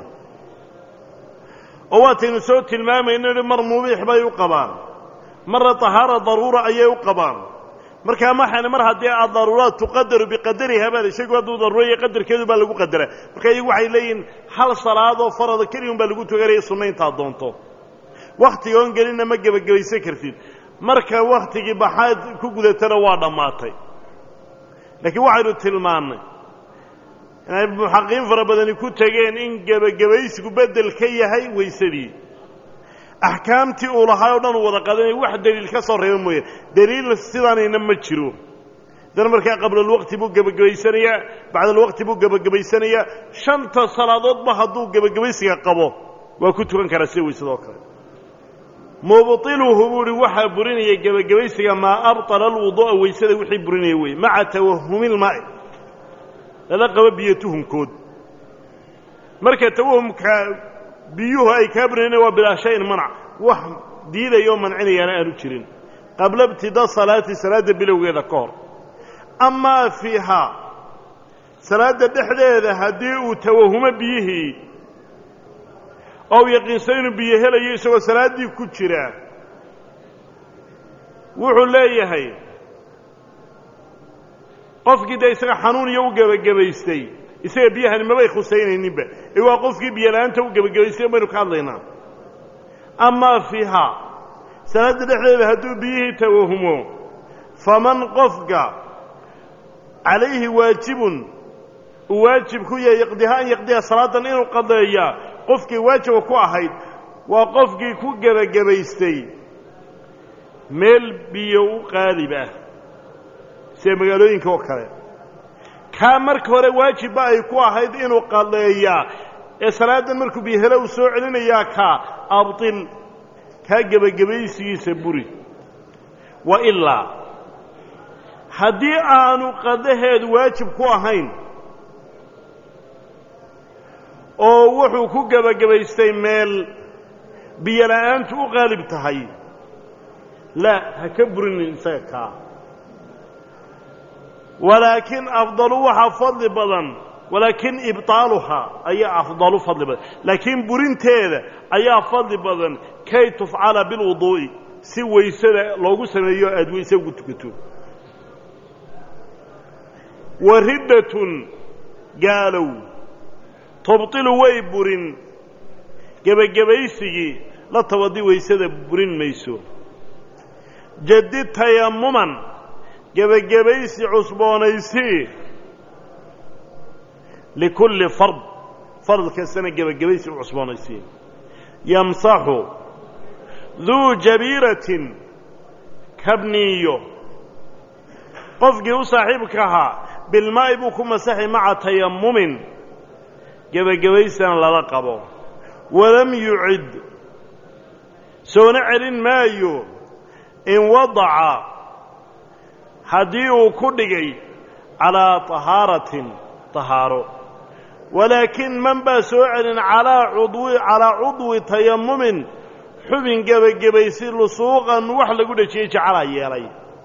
oo waataynu soo tilmaamayno mar mubiix bay u qabaan marna tahaara daruura ayay u qabaan markaa maxayna mar haddii addaruuraat tuqadaru biqadariha baa shaygu hadduu daruuraya qadarkeedu baa lagu qadaraa marka iyagu waxay leeyihin hal salaadoo farada keligun baa lagu tukanaya sunna intaad doonto wakhtiga oon gelinna ma gebagabaysan kartid marka wakhtigii baxaad ku gudatana waa dhammaatay laakiin waxaynu tilmaannay inay muxaqiqiin fara badani ku tegeen in gebagabaysigu beddel ka yahay waysadii axkaamtii uu lahaa oo dhan u wada qadanay wax daliil ka soo reeba mooye daliil sidaanayna ma jiro dan markaa qablalwaqti buu gebagabaysanayaa bacdalwaqti buu gebagabaysanayaa shanta salaadoodba hadduu gebagabaysiga qabo waa ku tukan karaa sida waysadoo kale mubtiluhu buri waxa burinaya gabagabaysiga ma abtala alwudu'a waysada wixii burinaya way maca tawahumil ma'i la qaba biyatuhumkood marka tawahumka biyuhu ay ka burinayaan waa bilaa shay manac wax diidayo mancinayana aanu jirin qabla ibtida salaati salaada bilowgeeda ka hor ama fiiha salaada dhexdeeda hadii uu tawahumo biyihii oo yaqiinsan inuu biyo helayo isagoo salaadii ku jira wuxuu leeyahay qofkii de isaga xanuun iyo u gabagabaystay isaga biyahani mabay khusaynayninba ee waa qofkii biyo la'aanta u gabagabaystay baynu ka hadlaynaa ama fiiha salaada dhexdeeda hadduu biyihii tawahumo faman qofka calayhi waajibun uu waajib ku yahay yaqdiha an yaqdiha salaadan inuu qadeeyaa qofkii waajiba ku ahayd waa qofkii ku gabagabaystay meel biyo u qaalib ah sida magaalooyinka oo kale kaa marka hore waajibba ay ku ahayd inuu qadeeyaa ee salaadan markuu biyo helo uu soo celinayaa kaa abtil kaa gabagabaysigiisa buri wa ilaa haddii aanu qadaheed waajib ku ahayn oo wuxuu ku gabagabaystay meel biyo la'aantu u qaalib tahay laa ha ka burinin isaga kaa walaakin afdalu waxaa fadli badan walaakin ibtaaluhaa ayaa afdalu fadli badan laakiin burinteeda ayaa fadli badan kay tufcala bilwuduu'i si waysada loogu sameeyo aad wayse ugu tukato wa riddatun gaalow tubtilu way burin gebagabaysigii la tawadi waysada burin mayso jadid tayammuman gebagabaysi cusboonaysii likulli fard fard kastana gebagabaysi u cusboonaysii yamsaxu duu jabiiratin kabniyo qofkii u saaxiibka ahaa bilmaa'i buu ku masaxi maca tayammumin gebagabaysana lala qabo walam yucid soona celin maayo in wadaca haddii uu ku dhigay calaa tahaaratin tahaaro walaakin man baa soo celin calaa cudwi calaa cudwi tayammumin xubin gebagabaysi lusuuqan wax lagu dhejiyey jacalaa yeelay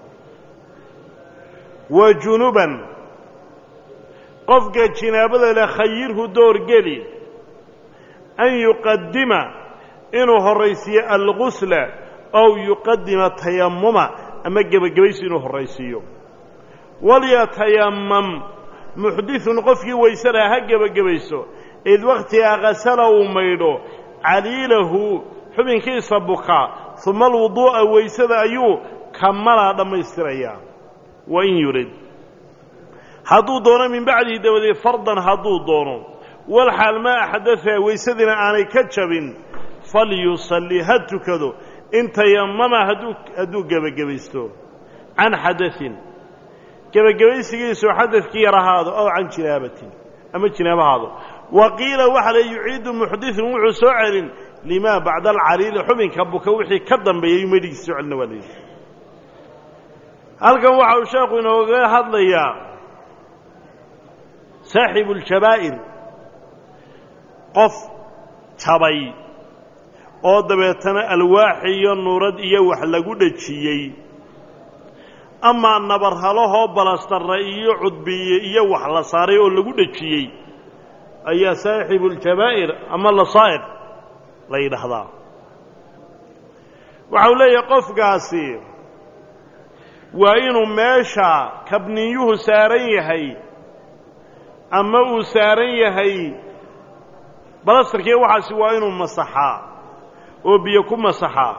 wa junuban qofka jinaabada leh khayirhu door geli an yuqadima inuu horraysiiyo algusla ow yuqadima tayammuma ama gebagabaysi inuu horraysiiyo walyatayammam muxdithun qofkii wayse laha ha gebagabayso id wakhtigaa qasala uu maydho caliilahu xubinkiisa bukaa uma alwuduu'a waysada ayuu kamalaa dhammaystirayaa wain yurid hadduu doono min bacdihi dabadeed fardan hadduu doono walxaal maa axdaha waysadiina aanay ka jabin falyusalli ha tukado in tayammama hadduu hadduu gebagabaysto can xadain gebagabaysigiisu xadadkii yar ahaado ow can jinaabatin ama jinaabahaado wa qiila waxa la yuciidu muxdithun wuxuu soo celin limaa bacda alcaliili xubinka buka wixii ka dambeeyay maydhigiisa soo celina waa layidhi halkan waxa uu sheekhu inooga hadlayaa saaxibu aljabaa'ir qof jabay oo dabeetana alwaax iyo nuurad iyo wax lagu dhejiyey amaa nabarhalahoo balastarra iyo cudbiye iyo wax la saaray oo lagu dhejiyey ayaa saaxibu aljabaa'ir ama lasaa'iq la yidhaahdaa waxau leeyahay qofkaasi waa inuu meesha kabniyuhu saaran yahay ama uu saaran yahay balastarkiiyo waxaasi waa inuu masaxaa oo biyo ku masaxaa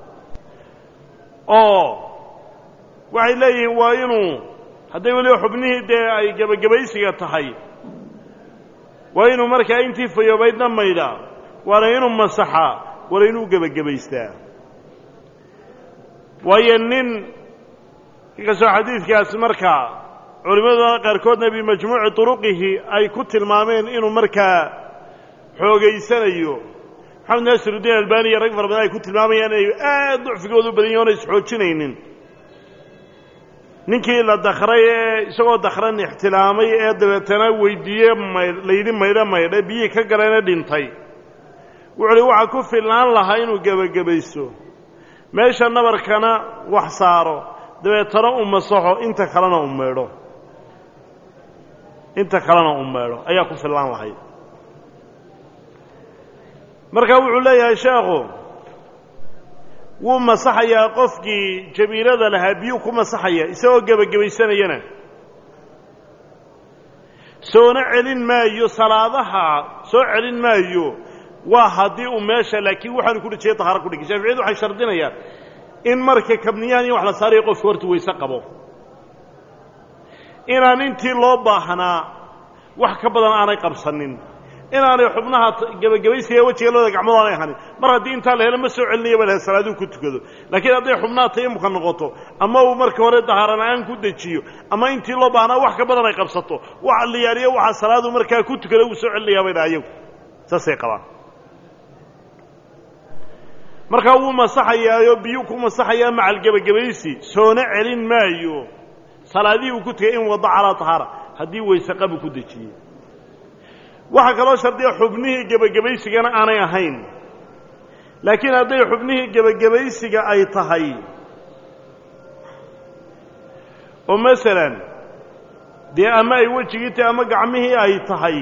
oo waxay leeyihiin waa inuu hadday weliba xubnihii dee ay gebagabaysiga tahay waa inuu markaa intii fayoobaydna maydhaa waana inuu masaxaa waana inuu gebagabaystaa waayo nin inkastoo xadiidkaasi markaa culimmaduna qaarkoodna bimajmuuci turuqihi ay ku tilmaameen inuu markaa xoogaysanayo maxamed naasirudiin albani iyo rag fara badan ay ku tilmaamayaan inay aad ducfigoodu badan yahay oona isxoojinaynin ninkii la dakray ee isagoo dakran ixtilaamay ee dabeetana weydiiyey layidhi maydho maydha biyihii ka galeena dhintay wuxuu uhi waxaa ku filnaan lahaa inuu gebagabayso meesha nabarkana wax saaro dabeetana u masaxo inta kalena u maydho inta kalena u maydho ayaa ku filnaan lahay markaa wuxuu leeyahay sheekhu wuu masaxayaa qofkii jabiirada lahaa biyuu ku masaxaya isagoo gebagabaysanayana soona celin maayo salaadaha soo celin maayo waa haddii uu meesha laakiin waxaanu ku dhijiyay tahaaro ku dhigay shaaficiyadu waxay shardinayaan in marka kabniyahan iyo wax la saarayo qofku horta weyse qabo inaan intii loo baahnaa wax ka badan aanay qabsanin inaanay xubnaha gebagabaysiga wejiga labada gacmood aanay ahanin mar haddii intaa la helo ma soo celinaya baa salaaduu ku tukado laakiin hadday xubnaha tayamumka noqoto ama uu marka hore dahaarana aan ku dejiyo ama intii loo baahnaa wax ka badan ay qabsato waxa la yaaliyo waxa salaadu markaa ku tukada uu soo celinayaa bay dhahayagu saasay qabaan markaa wuu masaxayaayo biyuu ku masaxayaa macal gebagabaysi soona celin maayo salaadii uu ku tukay in wada calaa tahaara haddii weyse qabu ku dejiyey waxaa kaloo shardiya xubnihii gebagabaysigana aanay ahayn laakiin hadday xubnihii gebagabaysiga ay tahay oo masalan dee ama ay wejigii tahay ama gacmihii ay tahay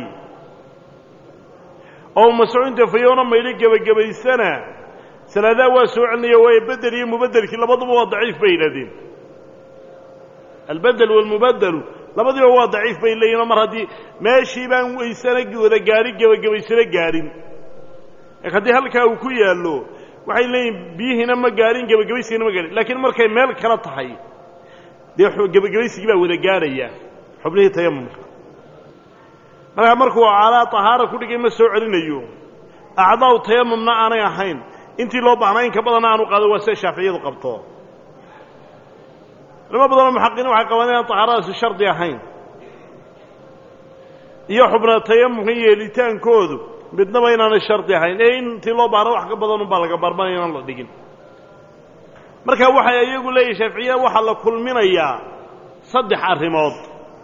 oo mascuunta fayoona maydhi gebagabaysana salaadaa waa soo celinaya waayo bedel iyo mubeddelkii labaduba waa daciif bay yidhahdeen albedel waalmubedelu labadiiba waa daciif bay leeyihinoo mar haddii meeshii baan weysana wada gaari gebagabaysana gaadhin haddii halkaa uu ku yaallo waxay leeyihin biyihiina ma gaadhin gebagabaysigina ma gaadhin laakiin markay meel kala tahay dee gebagabaysigii baa wada gaadhaya xubnihii tayamumka markaa markuu calaa tahaara ku dhigay ma soo celinayo acdaa'u tayamumna aanay ahayn intii loo baahnaa in ka badanna aanu qaado waa sida shaaficiyadu qabto culamo badanoo muxaqiqiin waxay qabaan inaan tahaaradaasi shardi ahayn iyo xubna tayamumka yeelitaankoodu midnaba inaanay shardi ahayn ee intii loo baahna wax ka badan unbaa laga baarmanaya inaan la dhigin marka waxay iyagu leeyihin shaaficiyada waxaa la kulminayaa saddex arrimood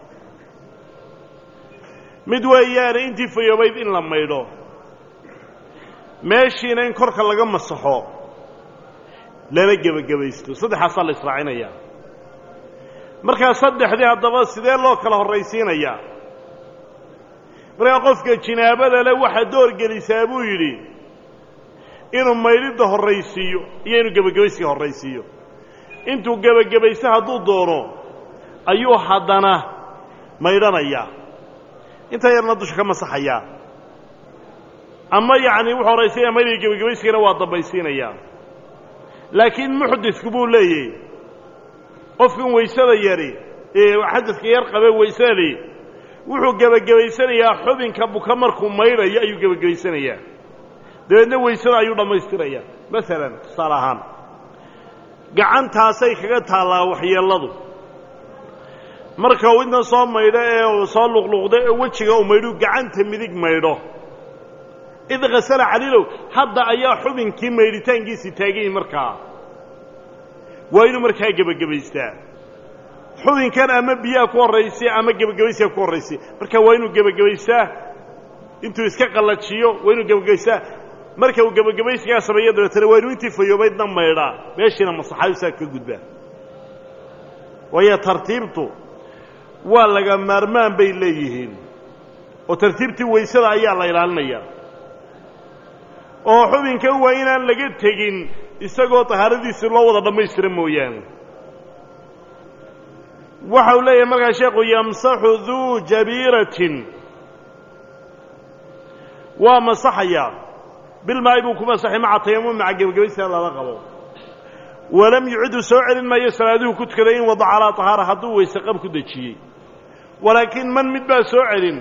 mid weeyaane intii fayoobayd in la maydho meeshiina in korka laga masaxo lana gebagabaysto saddexaasaa la israacinayaa markaa saddexdii haddaba sidee loo kala horraysiinayaa markaa qofka jinaabada le waxaa door gelisaa buu yidhi inuu maydhidda horraysiiyo iyo inuu gebagabaysiga horraysiiyo intuu gebagabaysto hadduu doono ayuu haddana maydhanayaa intaa yarna dusha ka masaxayaa ama yacni wuxuu horraysiinaya maydhiga gebagabaysigana waa dambaysiinayaa laakiin muxditku buu leeyahy qofkan waysada yari ee xadadka yar qabe waysada li wuxuu gebagabaysanayaa xubinka buka markuu maydhayo ayuu gebagabaysanayaa dabeedna waysada ayuu dhammaystirayaa masalan tusaale ahaan gacantaasay kaga taallaa waxyeelladu marka uu intan soo maydho ee uu soo luqluqdo ee wejiga uu maydhuu gacanta midig maydho id khasala caliilow hadda ayaa xubinkii maydhitaankiisii taagayin markaa waa inuu markaa gebagabaystaa xubinkan ama biyaha ku horraysay ama gebagabaysiga ku horraysay marka waa inuu gebagabaystaa intuu iska qallajiyo waa inuu gebagabaystaa marka uu gebagabaysigaa sameeyo dabeetana waa inuu intii fayoobaydna maydhaa meeshiina masaxaayu saa ka gudbaa waayo tartiibtu waa laga maarmaan bay leeyihiin oo tartiibtii waysada ayaa la ilaalinayaa oo xubinkan waa inaan laga tegin isagoo tahaaradiisii loo wada dhammaystira mooyaane waxa uu leeyahay markaa sheekhu yamsaxu duu jabiiratin waa masaxayaa bilmaa'i buu ku masaxay maca tayamum maca gebagabaysiga lala qabo walam yucidu soo celin maayo salaaduhu ku tukaday in wada calaa tahaara hadduu weyse qab ku dejiyey walaakiin man mid baa soo celin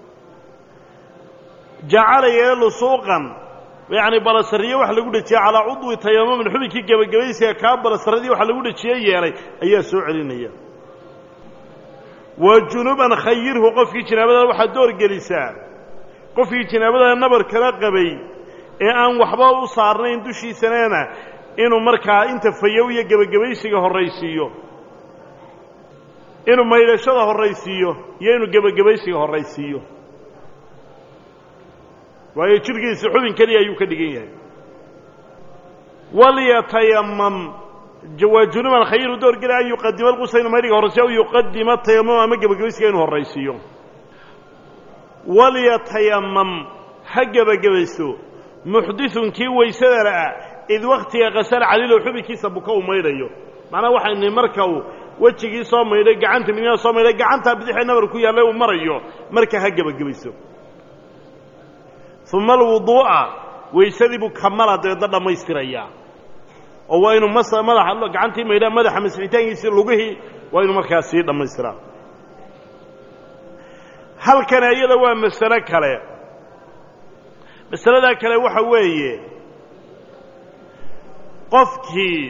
jacala yeelu suuqan yacni balasariye wax lagu dhejiyey calaa cudwi tayamumin xubinkii gebagabaysiga kaa balasaradii wax lagu dhejiyey yeelay ayaa soo celinaya wa junuban khayirhu qofkii jinaabada waxaad door gelisaa qofkii jinaabada nabar kala qabay ee aan waxba u saarnayn dushiisanana inuu markaa inta fayow iyo gebagabaysiga horraysiiyo inuu maydhashada horraysiiyo iyo inuu gebagabaysiga horraysiiyo waayo jidhkiisa xubin keliya ayuu ka dhigan yahay walyatayamam waa junuban khayru doorgela an yuqadima alqusa inuu maydhiga horraysiyo aw yuqadima tayamam ama gebagabaysiga inuu horraysiiyo walyatayamam ha gebagabaysto muxdithun kii waysada la'ah id waktiga qasal caliilow xubinkiisa buka uu maydhayo macnaha waxayni marka uu wejigii soo maydhay gacanta midnaa soo maydhay gacantaa bidixee nabar ku yaallay uu marayo marka ha gebagabayso uma alwuduu'a weysadii buu kamala dabeedna dhammaystirayaa oo waa inuu mas madaxa gacantii maydhaa madaxa masixitaankiisii lugihii waa inuu markaas sii dhammaystiraa halkana iyada waa masalo kale masaladaa kale waxa weeye qofkii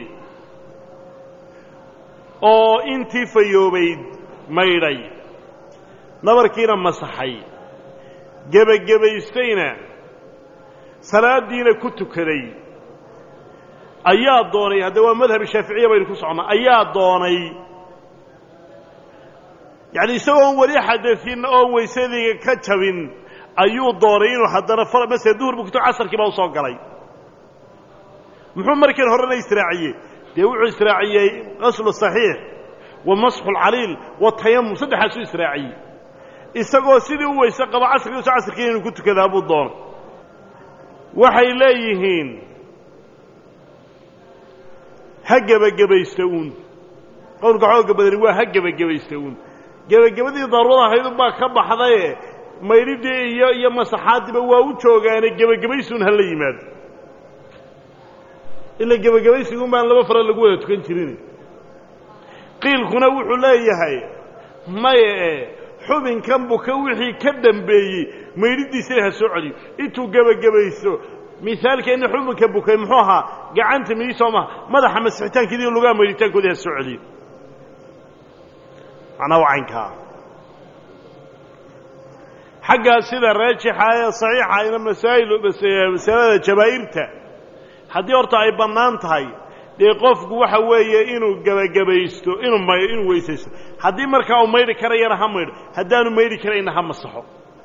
oo intii fayoobayd maydhay nabarkiina masaxay gebagabaystayna salaadiina ku tukaday ayaa doonay hadda waa madhab shaaficiya baynu ku soconnaa ayaa doonay yacni isagoon weli xadasin oon weysadii ka jabin ayuu doonay inuu haddana masele duhur buu kuto casarkii baa u soo galay muxuu markan horena israaciyey dee wuxuu israaciyey qaslu saxiix wa masxu alcaliil watayamum saddexaasuu israaciyey isagoo sidii u weyse qaba casrkiisu casarkii inuu ku tukadaa buu doonay waxay leeyihiin ha gebagabaysta uun qowlka xooga badani waa ha gebagabaysta uun gebagabadii daruurada ahayd unbaa ka baxdaye maydhidii iyo iyo masaxaaddiiba waa u joogaane gebagabaysuun ha la yimaado ila gebagabaysigun baan laba fara lagu wada tukan jirin qiilkuna wuxuu leeyahay maye xubinkan buka wixii ka dambeeyey maydhidiisana ha soo celiyo intuu gebagabaysto misaalkeenna xubinka bukay muxuu ahaa gacanta midii soo maha madaxa masixitaankeedi iyo lugaha maydhitaankoodii ha soo celiyo macnaa waa caynkaa xaggaa sida raajixa ee saxiixa ina masaa'il masalada jabaa'irta haddii horta ay bannaan tahay dee qofku waxa weeye inuu gebagabaysto inuu may inuu weysaysto haddii markaa uu maydhi karayana ha maydho haddaanu maydhi karayna ha masaxo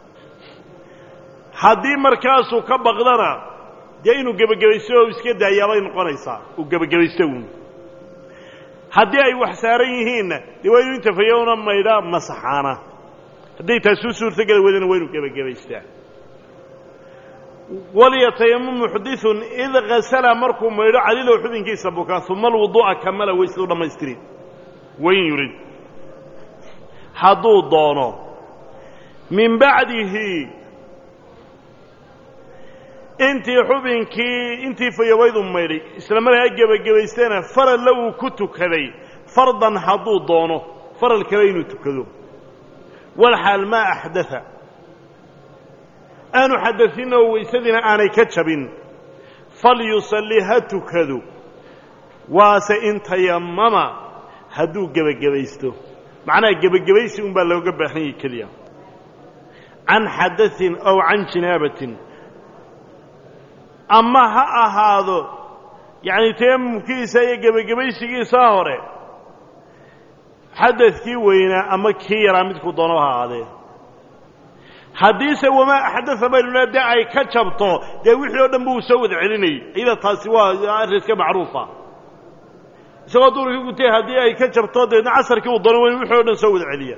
haddii markaasuu ka baqdana dee inuu gebagabaysto oo iska daayaabay noqonaysaa uu gebagabaysto uun haddii ay wax saaran yihiinna dee waa inuu intafayowna maydhaa masaxaana hadday taasuu suurtogeli weydana waa inuu gebagabaystaa walyatayamam muxdithun id kasala markuu maydho caliilow xubinkiisa bukaa uma alwuduu'a kamala weysadu dhammaystirin wain yurid hadduu doono min bacdihi intii xubinkii intii fayobaydu maydhay isla markaa gebagabaystana faralla uu ku tukaday fardan hadduu doono faral kale inuu tukado walxaal maa axdaa aanu xadasin oo weysadiina aanay ka jabin falyusalli ha tukado waase in tayamama hadduu gebagabaysto macnaha gebagabaysi un baa looga baahan yahay keliya can xadasin aw can jinaabatin ama ha ahaado yacni tayamumkiisa iyo gebagabaysigiisaa hore xadadkii weynaa ama kii yaraa midku doono ha ahaadee haddiise wamaa axdaa baynuna dee ay ka jabto dee wixii oo dhan buu soo wada celinayay iyada taasi waa arriska macruufa isagoo duurkii gutay haddii ay ka jabto deedna casarkii uu doono waa wixii o dhan soo wada celiya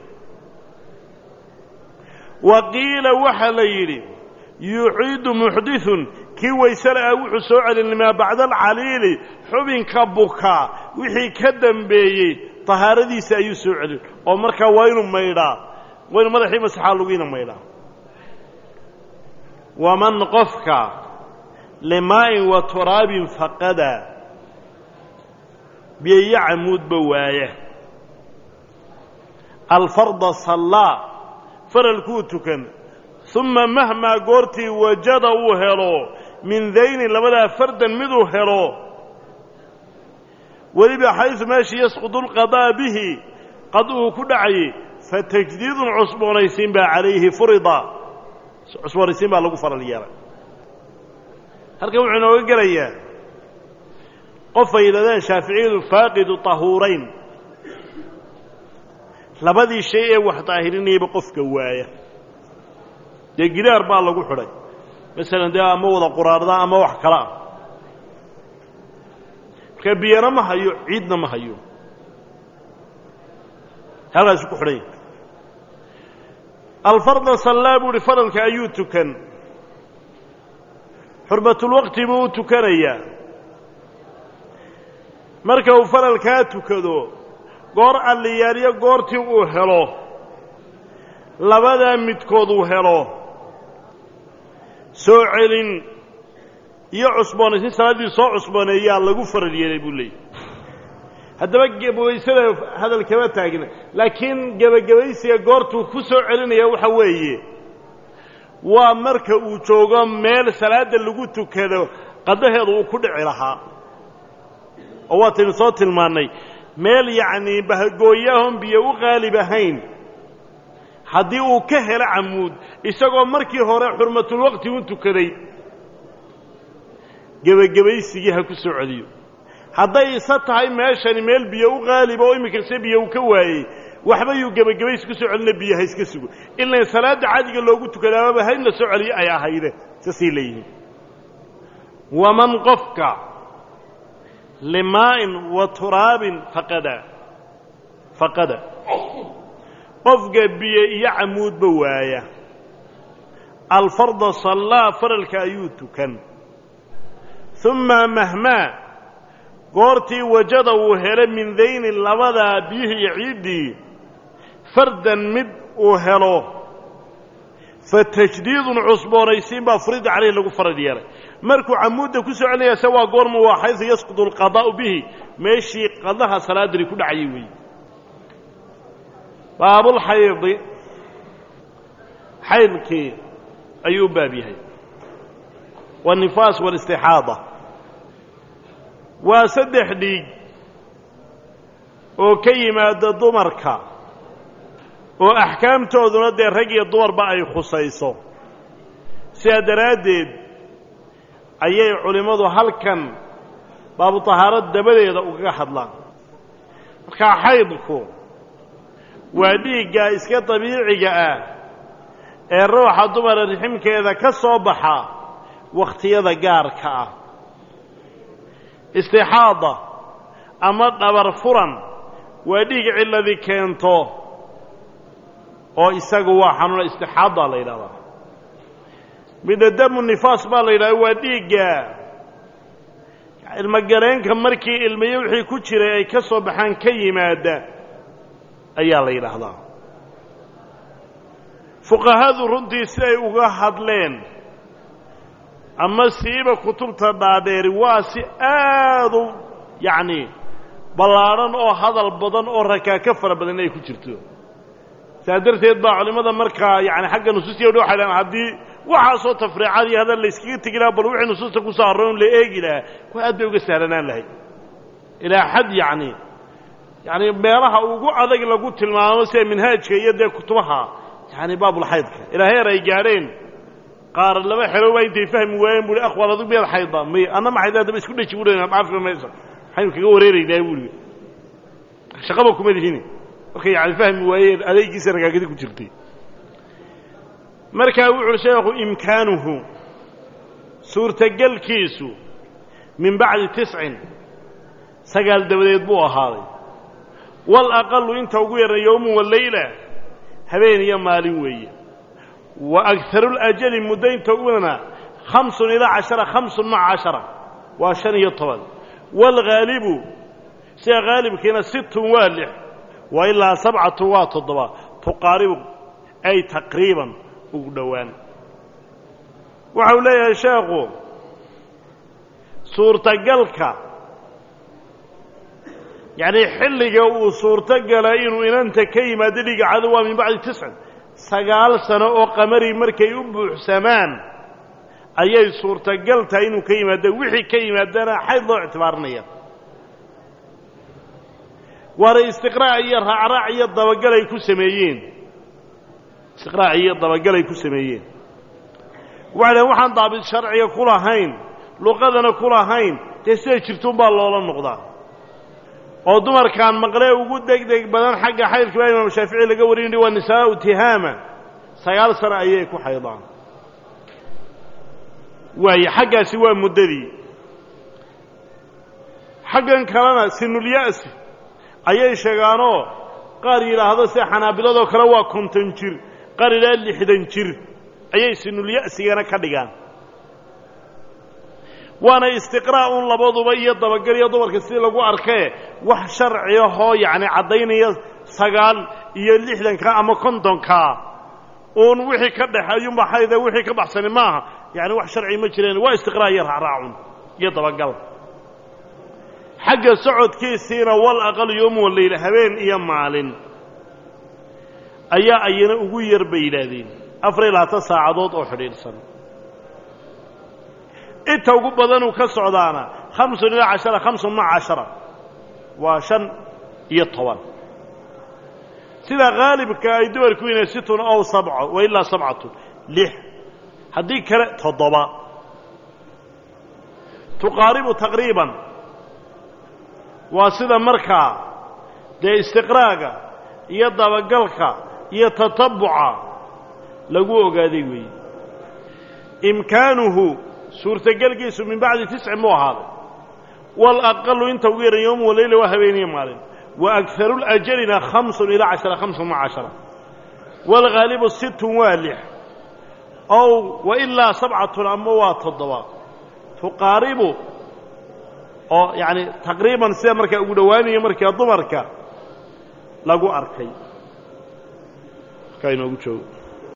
wa qiila waxaa la yidhi yuciidu muxdithun kii waysala ah wuxuu soo celin limaa bacda alcaliili xubinka bukaa wixii ka dambeeyey tahaaradiisa ayuu soo celin oo markaa waa inuu maydhaa waa inuu madaxii masaxaa lugiina maydhaa waman qofka limaa'in wa turaabin faqada biyo camuudba waaya alfarda sallaa faralkuu tukan uma mahmaa goortii wajada uu helo min dayni labadaa fardan miduu helo weliba xaysu meeshii yasqudu lqadaa bihi qad uu ku dhacayay fatajdiidun cusboonaysiin baa calayhi furida cusboonaysiin baa lagu faral yeelay halkan wuxuu inooga gelayaa qof ay yidhahdeen shaaficiyadu faaqidu tahuurayn labadii shay ee wax daahirinayaba qofka waaya dee gidaar baa lagu xidhay masalan dee ama wada quraarda ama wax kale ah marka biyana ma hayo ciidna ma hayo halkaasu ku xidhay alfarda sallaa buu uhi faralka ayuu tukan xurmatulwaqti buu u tukanayaa marka uu faralkaa tukado goor alliyaaliyo goortii uu helo labadaa midkood uu helo soo celin iyo cusboonaysin salaaddii soo cusbooneeyaa lagu faral yeelay buu leeyahy haddaba gebawaysada hadal kama taagna laakiin gebagabaysiga goortuu ku soo celinaya waxa weeye waa marka uu joogo meel salaadda lagu tukado qadaheedu uu ku dhici lahaa oo waataynu soo tilmaannay meel yacnii bahagooyaahon biyo u qaalib ahayn haddii uu ka helo camuud isagoo markii hore xurmatulwaqti u tukaday gebagabaysigii ha ku soo celiyo hadday isa tahay meeshani meel biyo u qaaliba oo iminkase biyo uu ka waayey waxba yuu gebagabaysi ku soo celina biyo ha iska sugo ilan salaadda caadiga loogu tukadaababa ha in la soo celiyo ay ahayde saasay leeyihiin waman qofka limaa'in wa turaabin faqada faqada qofka biyo iyo camuudba waaya alfarda sallaa faralka ayuu tukan uma mahmaa goortii wajada uu helo min dayni labadaa biyihii iyo ciiddii fardan mid uu helo fa tajdiidun cusboonaysiin baa furida caleyh lagu farad yeelay markuu camuudda ku soo celinayase waa goorma waa xaysu yasqudu alqadaa'u bihi meeshii qadaha salaadani ku dhacayay weeye baabulxaydi xaydkii ayuu u baab yahay waannifaas waalistixaada waa saddex dhiig oo ka yimaada dumarka oo axkaamtooduna dee rag iyo dumarba ay khusayso sidaa daraaddeed ayay culimmadu halkan baabu tahaarad dabadeeda ugaga hadlaan markaa xaydku waa dhiigga iska dabiiciga ah ee ruuxa dumara riximkeeda ka soo baxa wakhtiyada gaarka ah istixaada ama dhabar furan waa dhiig cilladi keento oo isagu waa xanuuna istixaadaa la yidhahdaa midna damu nifaas baa la yidhahda waa dhiigga ilmogaleenka markii ilmiyo wixii ku jiray ay ka soo baxaan ka yimaada ayaa la yidhaahdaa fuqahadu runtii si ay uga hadleen ama siiba kutubta dhaadheeri waa si aad u yacni ballaadhan oo hadal badan oo rakaaka fara badan ay ku jirto saa darteed baa culimmada markaa yacni xagga nusuustiya dha waxay dhahaan haddii waxaasoo tafriicad iyo hadal la yskaga tegi lahaa bal wixii nusuusta ku soo arroon la eegi lahaa kuwa aad bay uga sahlanaan lahayd ilaa xad yacni yacni meelaha ugu adag lagu tilmaamo sida minhaajka iyo dee kutubaha yacni baabulxaydka ilaa heer ay gaadheen qaar laba xero baa intay fahmi waayeen buuhi akhwal adug miyaad xayda may anna ma xayda haddaba isku dheji buuhi dhaafi maysa maxaynu kaga wareeraynaa buuhi shaqaba kuma lihini markay yacni fahmi waayeen adeegiisa ragaagadi ku jirtay markaa wuxuuhi sheekhu imkaanuhu suurtagelkiisu min bacdi tiscin sagaal dabadeed buu ahaaday walaqalu inta ugu yarna yowmun waleyla habeen iyo maalin weeye wa agaru lajali muddaynta uguna khamsun ilaa cashara khamsun maca cashara waa shan iyo toban waalghaalibu sida haalibkiina sittun waa lix wa ilaa sabcatun waa toddoba tuqaaribu ay taqriiban ugu dhowaan waxau leeyahay sheekhu suurtagalka yacnii xilliga uu suurtogala inuu inanta ka yimaado dhiiga cado waa min bacdi tiscin sagaal sano oo qamari markay u buuxsamaan ayay suurtagal tahay inuu ka yimaado wixii ka yimaadana xayd loo ictibaarinaya waana istiqraac iyo raacraac iyo dabagal ay ku sameeyeen istiqraac iyo dabagal ay ku sameeyeen waxay dhahen waxaan daabit sharciga ku lahayn luqadana ku lahayn dee siday jirtuunbaa loola noqdaa oo dumarkaan maqlee ugu degdeg badan xagga xaydka baa imaam shaafici laga warinayay waa nisaa'u tihaama sagaal sano ayay ku xaydaan waayo xaggaasi waa muddadii xaggan kalena sinulya'si ayay sheegaanoo qaar yidhaahdo sida xanaabiladoo kale waa konton jir qaar ilaa lixdan jir ayay sinulya'sigana ka dhigaan waana istiqraa' un labaduba iyo dabagal iyo dumarka sidii lagu arkee wax sharci ahoo yacni caddaynaya sagaal iyo lixdanka ama kontonkaa uun wixii ka dhexeeyunba xayda wixii ka baxsani maaha yacni wax sharci ma jireen waa istiqraa' iyo raacraacun iyo dabagal xagga socodkiisiina wal aqal yowm waleyla habeen iyo maalin ayaa ayana ugu yar bay yidhaahdeen afar iyo labaatan saacadood oo xidhiidhsan inta ugu badanuu ka socdaana khamsun ilaa cashara khamsun maca cashara waa shan iyo toban sida haalibka ay dumarku inay situn ow sabco wa ilaa sabcatun lix haddii kale toddoba tuqaaribu taqriiban waa sida markaa dee istiqraaga iyo dabagalka iyo tatabbuca lagu ogaaday weeye imkaanuhu suurtagelkiisu min bacdi tisci muu ahaaday walaqalu inta ugu yaran yowm waleyla waa habeeniyo maalin wa agaru lajalina khamsun ilaa cashara khamsun maca cashara waalghaalibu sittun waa lix ow wa ilaa sabcatun ama waa toddoba tuqaaribu oo yacni taqriiban sida markaa ugu dhowaanayo markaa dumarka lagu arkay markaa inoogu joogo